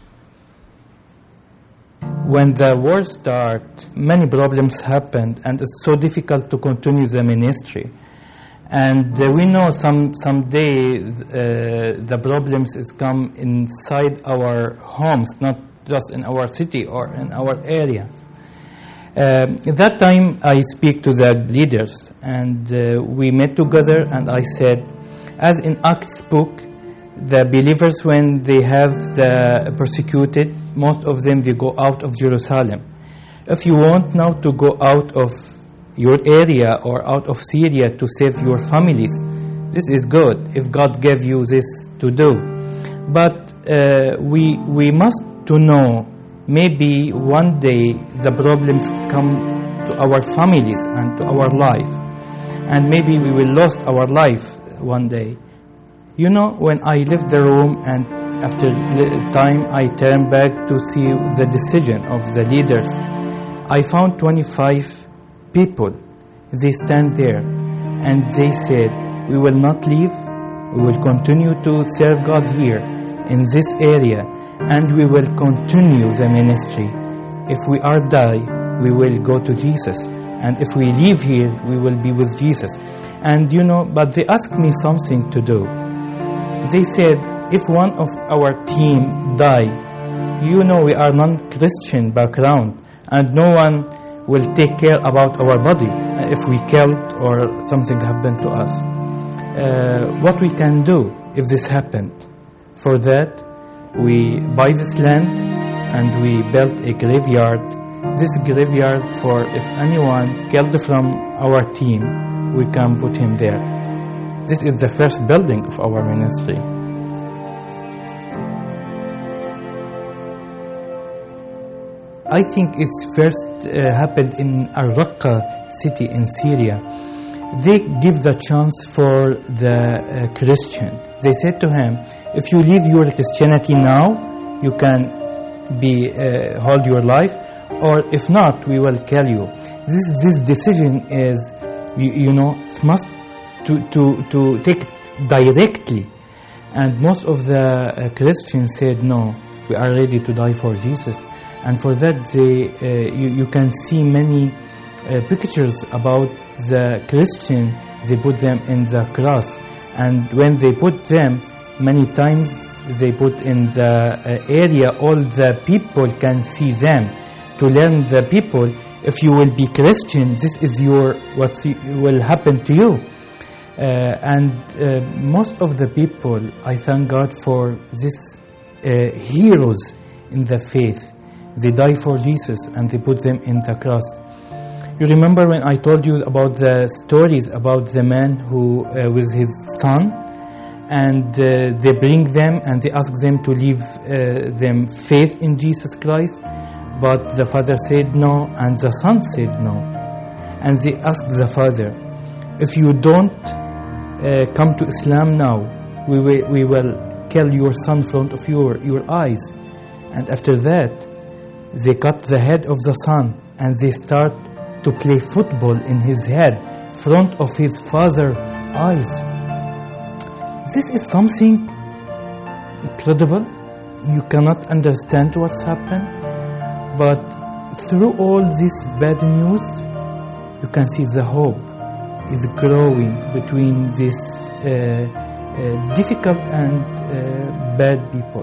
When the war started, many problems happened, and it's so difficult to continue the ministry. And we know someday the problems is come inside our homes, not just in our city or in our area. At that time, I speak to the leaders, and we met together, and I said, as in Acts book, the believers, when they have the persecuted, most of them, they go out of Jerusalem. If you want now to go out of your area or out of Syria to save your families, this is good if God gave you this to do. But we must to know, maybe one day the problems come to our families and to our life, and maybe we will lose our life one day. You know, when I left the room and after time I turned back to see the decision of the leaders, I found 25 people. They stand there and they said, we will not leave, we will continue to serve God here in this area, and we will continue the ministry. If we are die, we will go to Jesus, and if we leave here, we will be with Jesus. And you know, but they asked me something to do. They said, if one of our team die, you know, we are non-Christian background, and no one will take care about our body if we killed or something happened to us. What we can do if this happened? For that, we buy this land and we built a graveyard. This graveyard, for if anyone killed from our team, we can put him there. This is the first building of our ministry. I think it's first happened in Al-Raqqa city in Syria. They give the chance for the Christian. They said to him, if you leave your Christianity now, you can be hold your life, or if not, we will kill you. This decision is, you know, must to take directly. And most of the Christians said, no, we are ready to die for Jesus. And for that, you can see many pictures about the Christian. They put them in the cross, and when they put them, many times they put in the area all the people can see them. To learn the people, if you will be Christian, this is what will happen to you. And most of the people, I thank God for these heroes in the faith. They die for Jesus and they put them in the cross. You remember when I told you about the stories about the man who with his son, and they bring them and they ask them to leave them faith in Jesus Christ, but the father said no and the son said no. And they asked the father, if you don't come to Islam now, we will kill your son in front of your eyes. And after that, they cut the head of the son and they start to play football in his head, front of his father's eyes. This is something incredible. You cannot understand what's happened, but through all this bad news, you can see the hope is growing between these difficult and bad people.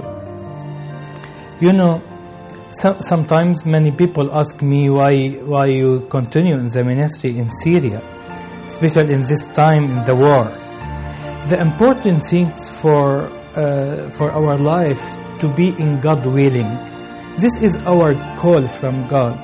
You know, sometimes many people ask me why you continue in the ministry in Syria, especially in this time in the war. The important things for our life to be in God willing. This is our call from God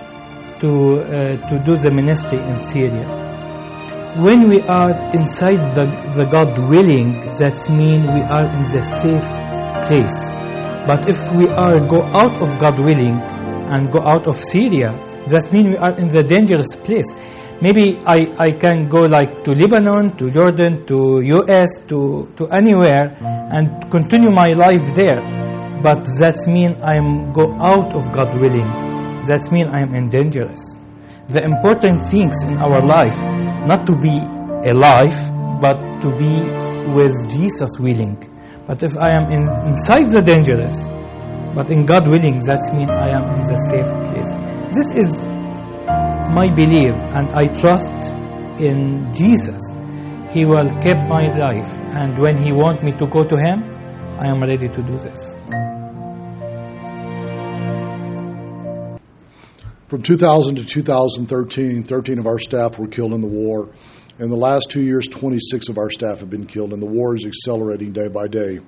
to do the ministry in Syria. When we are inside the God willing, that means we are in the safe place. But if we go out of God willing and go out of Syria, that means we are in the dangerous place. Maybe I can go like to Lebanon, to Jordan, to US, to anywhere and continue my life there. But that means I am go out of God willing. That means I am in dangerous. The important things in our life, not to be alive, but to be with Jesus willing. But if I am inside the dangerous, but in God willing, that means I am in the safe place. This is my belief, and I trust in Jesus. He will keep my life, and when He wants me to go to Him, I am ready to do this. From 2000 to 2013, 13 of our staff were killed in the war. In the last 2 years, 26 of our staff have been killed, and the war is accelerating day by day.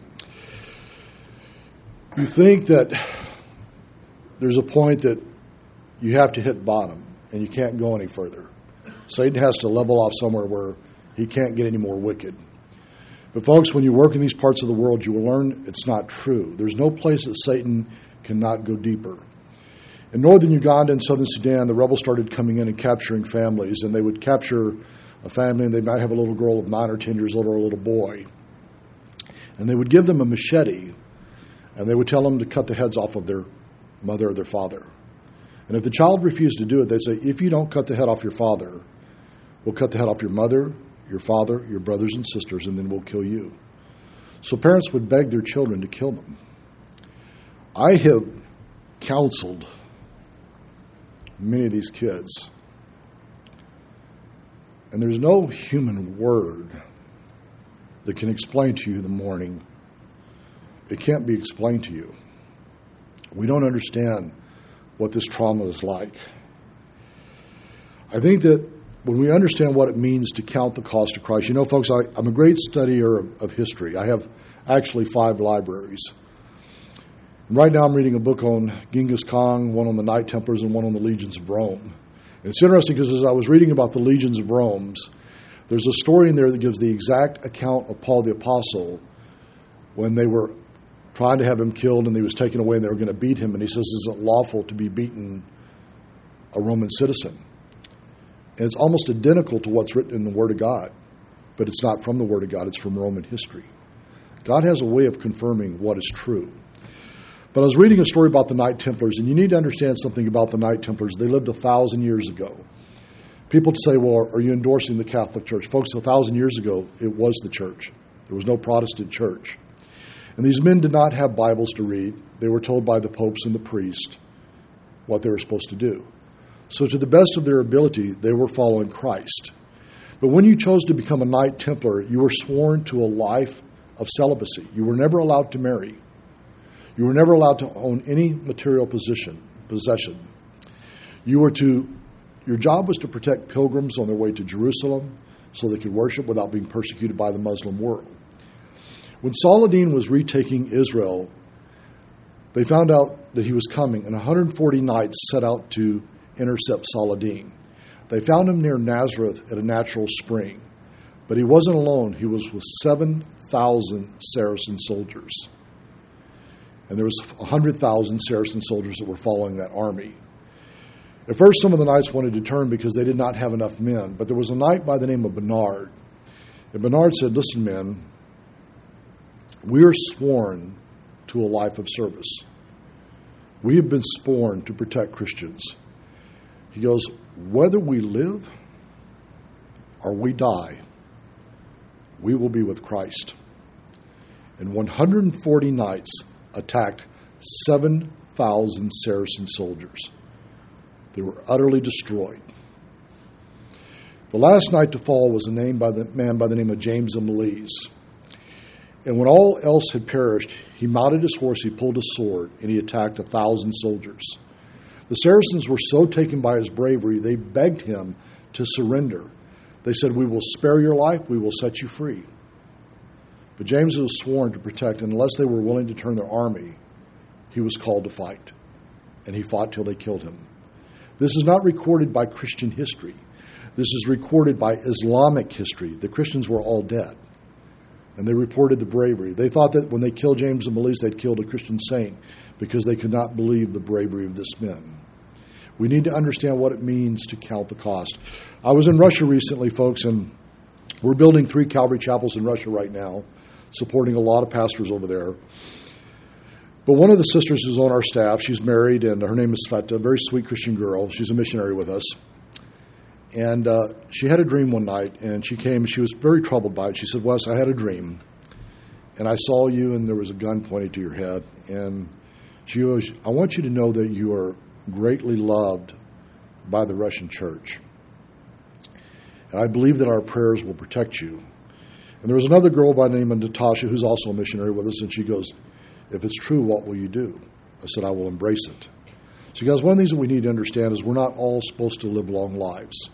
You think that there's a point that you have to hit bottom, and you can't go any further. Satan has to level off somewhere where he can't get any more wicked. But folks, when you work in these parts of the world, you will learn it's not true. There's no place that Satan cannot go deeper. In northern Uganda and southern Sudan, the rebels started coming in and capturing families, and they would capture a family, and they might have a little girl of 9 or 10 years old or a little boy. And they would give them a machete, and they would tell them to cut the heads off of their mother or their father. And if the child refused to do it, they'd say, if you don't cut the head off your father, we'll cut the head off your mother, your father, your brothers and sisters, and then we'll kill you. So parents would beg their children to kill them. I have counseled many of these kids, and there's no human word that can explain to you in the morning. It can't be explained to you. We don't understand what this trauma is like. I think that when we understand what it means to count the cost of Christ, you know, folks, I'm a great studier of history. I have actually 5 libraries. And right now I'm reading a book on Genghis Khan, one on the Knight Templars, and one on the Legions of Rome. And it's interesting because as I was reading about the Legions of Rome, there's a story in there that gives the exact account of Paul the Apostle when they were trying to have him killed and he was taken away and they were going to beat him. And he says, is it lawful to be beaten a Roman citizen? And it's almost identical to what's written in the Word of God, but it's not from the Word of God, it's from Roman history. God has a way of confirming what is true. But I was reading a story about the Knight Templars, and you need to understand something about the Knight Templars. They lived 1,000 years ago. People say, well, are you endorsing the Catholic Church? Folks, 1,000 years ago, it was the church. There was no Protestant church. And these men did not have Bibles to read. They were told by the popes and the priest what they were supposed to do. So to the best of their ability, they were following Christ. But when you chose to become a Knight Templar, you were sworn to a life of celibacy. You were never allowed to marry. You were never allowed to own any material possession. Your job was to protect pilgrims on their way to Jerusalem so they could worship without being persecuted by the Muslim world. When Saladin was retaking Israel, they found out that he was coming, and 140 knights set out to intercept Saladin. They found him near Nazareth at a natural spring, but he wasn't alone. He was with 7,000 Saracen soldiers. And there was 100,000 Saracen soldiers that were following that army. At first, some of the knights wanted to turn because they did not have enough men. But there was a knight by the name of Bernard. And Bernard said, listen, men, we are sworn to a life of service. We have been sworn to protect Christians. He goes, whether we live or we die, we will be with Christ. And 140 knights attacked 7,000 Saracen soldiers. They were utterly destroyed. The last knight to fall was a man by the name of James of Malise. And when all else had perished, he mounted his horse, he pulled his sword, and he attacked 1,000 soldiers. The Saracens were so taken by his bravery, they begged him to surrender. They said, we will spare your life, we will set you free. But James was sworn to protect, and unless they were willing to turn their army, he was called to fight. And he fought till they killed him. This is not recorded by Christian history. This is recorded by Islamic history. The Christians were all dead. And they reported the bravery. They thought that when they killed James of Malise, they'd killed a Christian saint because they could not believe the bravery of this men. We need to understand what it means to count the cost. I was in Russia recently, folks, and we're building 3 Calvary chapels in Russia right now, supporting a lot of pastors over there. But one of the sisters who's on our staff, she's married, and her name is Sveta, a very sweet Christian girl. She's a missionary with us. And she had a dream one night, and she came, and she was very troubled by it. She said, Wes, I had a dream, and I saw you, and there was a gun pointed to your head. And she goes, I want you to know that you are greatly loved by the Russian church. And I believe that our prayers will protect you. And there was another girl by the name of Natasha, who's also a missionary with us, and she goes, if it's true, what will you do? I said, I will embrace it. So, guys, one of the things that we need to understand is we're not all supposed to live long lives.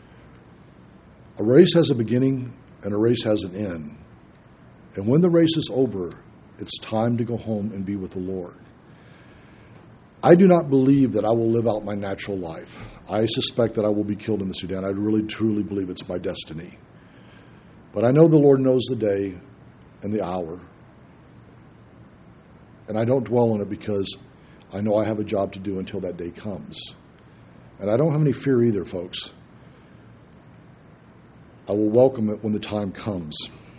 A race has a beginning and a race has an end. And when the race is over, it's time to go home and be with the Lord. I do not believe that I will live out my natural life. I suspect that I will be killed in the Sudan. I really, truly believe it's my destiny. But I know the Lord knows the day and the hour. And I don't dwell on it because I know I have a job to do until that day comes. And I don't have any fear either, folks. I will welcome it when the time comes.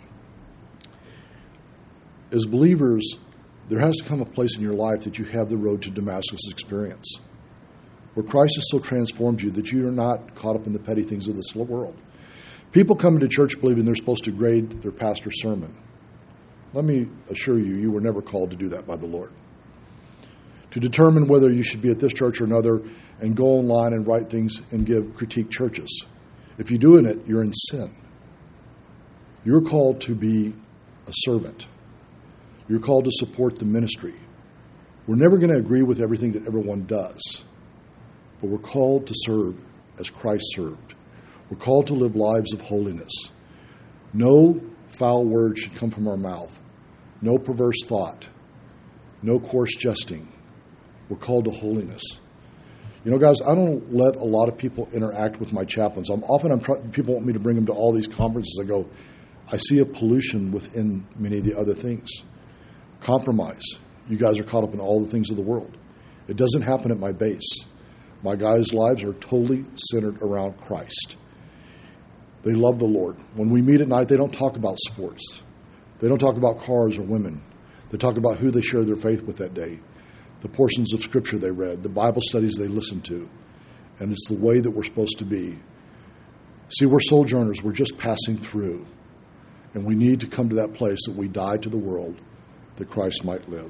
As believers, there has to come a place in your life that you have the road to Damascus experience, where Christ has so transformed you that you are not caught up in the petty things of this world. People come into church believing they're supposed to grade their pastor's sermon. Let me assure you, you were never called to do that by the Lord. To determine whether you should be at this church or another and go online and write things and critique churches. If you're doing it, you're in sin. You're called to be a servant. You're called to support the ministry. We're never going to agree with everything that everyone does, but we're called to serve as Christ served. We're called to live lives of holiness. No foul word should come from our mouth. No perverse thought. No coarse jesting. We're called to holiness. You know, guys, I don't let a lot of people interact with my chaplains. People want me to bring them to all these conferences. I go, I see a pollution within many of the other things. Compromise. You guys are caught up in all the things of the world. It doesn't happen at my base. My guys' lives are totally centered around Christ. They love the Lord. When we meet at night, they don't talk about sports. They don't talk about cars or women. They talk about who they share their faith with that day, the portions of Scripture they read, the Bible studies they listened to. And it's the way that we're supposed to be. See, we're sojourners. We're just passing through. And we need to come to that place that we die to the world that Christ might live.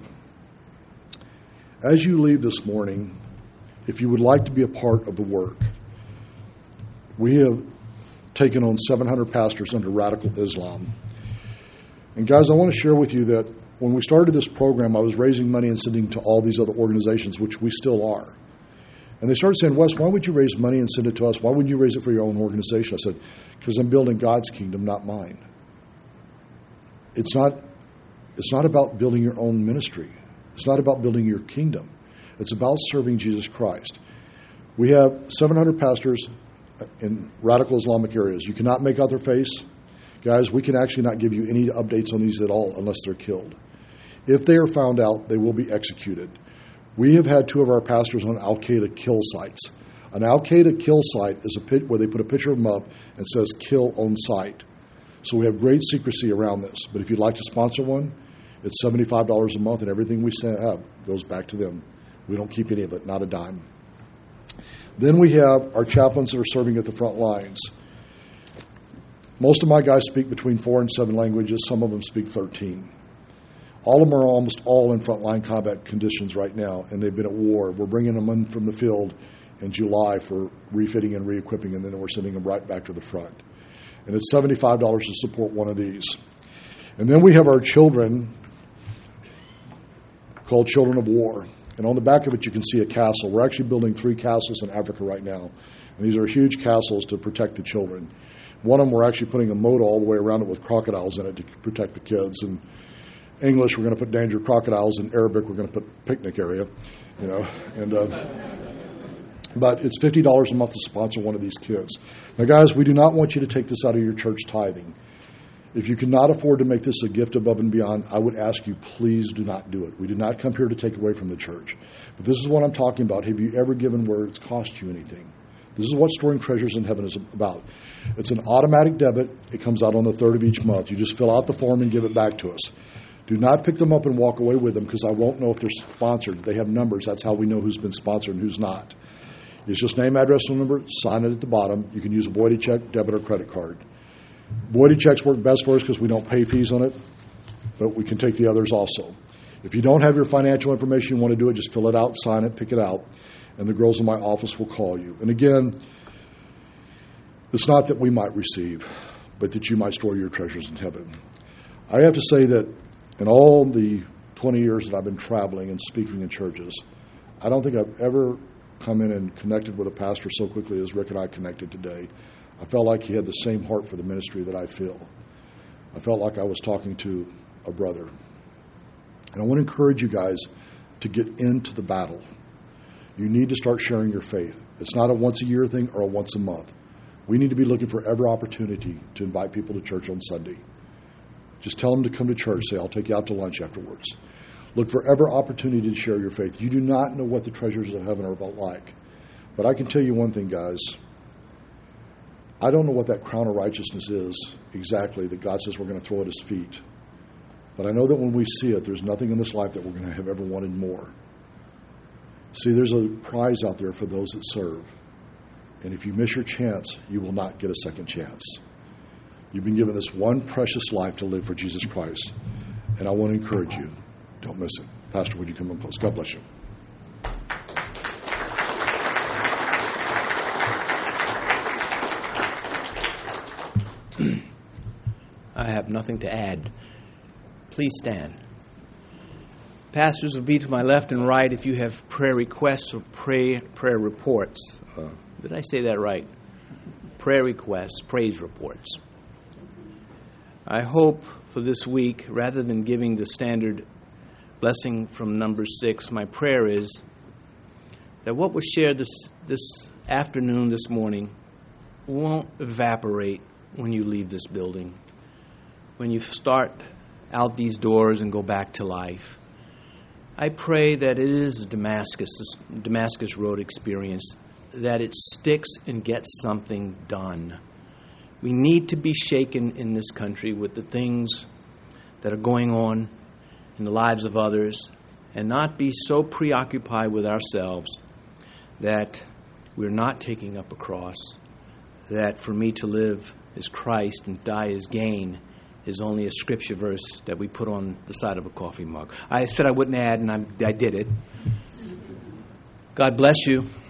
As you leave this morning, if you would like to be a part of the work, we have taken on 700 pastors under radical Islam. And guys, I want to share with you that when we started this program, I was raising money and sending to all these other organizations, which we still are. And they started saying, Wes, why would you raise money and send it to us? Why wouldn't you raise it for your own organization? I said, because I'm building God's kingdom, not mine. It's not about building your own ministry. It's not about building your kingdom. It's about serving Jesus Christ. We have 700 pastors in radical Islamic areas. You cannot make out their face. Guys, we can actually not give you any updates on these at all unless they're killed. If they are found out, they will be executed. We have had 2 of our pastors on Al-Qaeda kill sites. An Al-Qaeda kill site is a pit where they put a picture of them up and says kill on site. So we have great secrecy around this. But if you'd like to sponsor one, it's $75 a month, and everything we have goes back to them. We don't keep any of it, not a dime. Then we have our chaplains that are serving at the front lines. Most of my guys speak between 4 and 7 languages. Some of them speak 13. All of them are almost all in frontline combat conditions right now, and they've been at war. We're bringing them in from the field in July for refitting and re-equipping, and then we're sending them right back to the front. And it's $75 to support one of these. And then we have our children called Children of War. And on the back of it, you can see a castle. We're actually building 3 castles in Africa right now. And these are huge castles to protect the children. One of them, we're actually putting a moat all the way around it with crocodiles in it to protect the kids. In English, we're going to put danger crocodiles. In Arabic, we're going to put picnic area. You know, and but it's $50 a month to sponsor one of these kids. Now, guys, we do not want you to take this out of your church tithing. If you cannot afford to make this a gift above and beyond, I would ask you, please do not do it. We did not come here to take away from the church. But this is what I'm talking about. Have you ever given where it's cost you anything? This is what storing treasures in heaven is about. It's an automatic debit. It comes out on the 3rd of each month. You just fill out the form and give it back to us. Do not pick them up and walk away with them because I won't know if they're sponsored. They have numbers. That's how we know who's been sponsored and who's not. It's just name, address, phone number, sign it at the bottom. You can use a voided check, debit, or credit card. Voided checks work best for us because we don't pay fees on it, but we can take the others also. If you don't have your financial information, you want to do it, just fill it out, sign it, pick it out, and the girls in my office will call you. And again, it's not that we might receive, but that you might store your treasures in heaven. I have to say that in all the 20 years that I've been traveling and speaking in churches, I don't think I've ever come in and connected with a pastor so quickly as Rick and I connected today. I felt like he had the same heart for the ministry that I feel. I felt like I was talking to a brother. And I want to encourage you guys to get into the battle. You need to start sharing your faith. It's not a once-a-year thing or a once-a-month. We need to be looking for every opportunity to invite people to church on Sunday. Just tell them to come to church. Say, I'll take you out to lunch afterwards. Look for every opportunity to share your faith. You do not know what the treasures of heaven are about like. But I can tell you one thing, guys. I don't know what that crown of righteousness is exactly that God says we're going to throw at his feet. But I know that when we see it, there's nothing in this life that we're going to have ever wanted more. See, there's a prize out there for those that serve. And if you miss your chance, you will not get a second chance. You've been given this one precious life to live for Jesus Christ. And I want to encourage you, don't miss it. Pastor, would you come and close? God bless you. I have nothing to add. Please stand. Pastors will be to my left and right if you have prayer requests or prayer reports. Did I say that right? Prayer requests, praise reports. I hope for this week, rather than giving the standard blessing from Numbers 6, my prayer is that what was shared this afternoon, this morning, won't evaporate when you leave this building. When you start out these doors and go back to life. I pray that it is a Damascus Road experience, that it sticks and gets something done. We need to be shaken in this country with the things that are going on in the lives of others and not be so preoccupied with ourselves that we're not taking up a cross, that for me to live is Christ and die is gain is only a scripture verse that we put on the side of a coffee mug. I said I wouldn't add, and I did it. God bless you.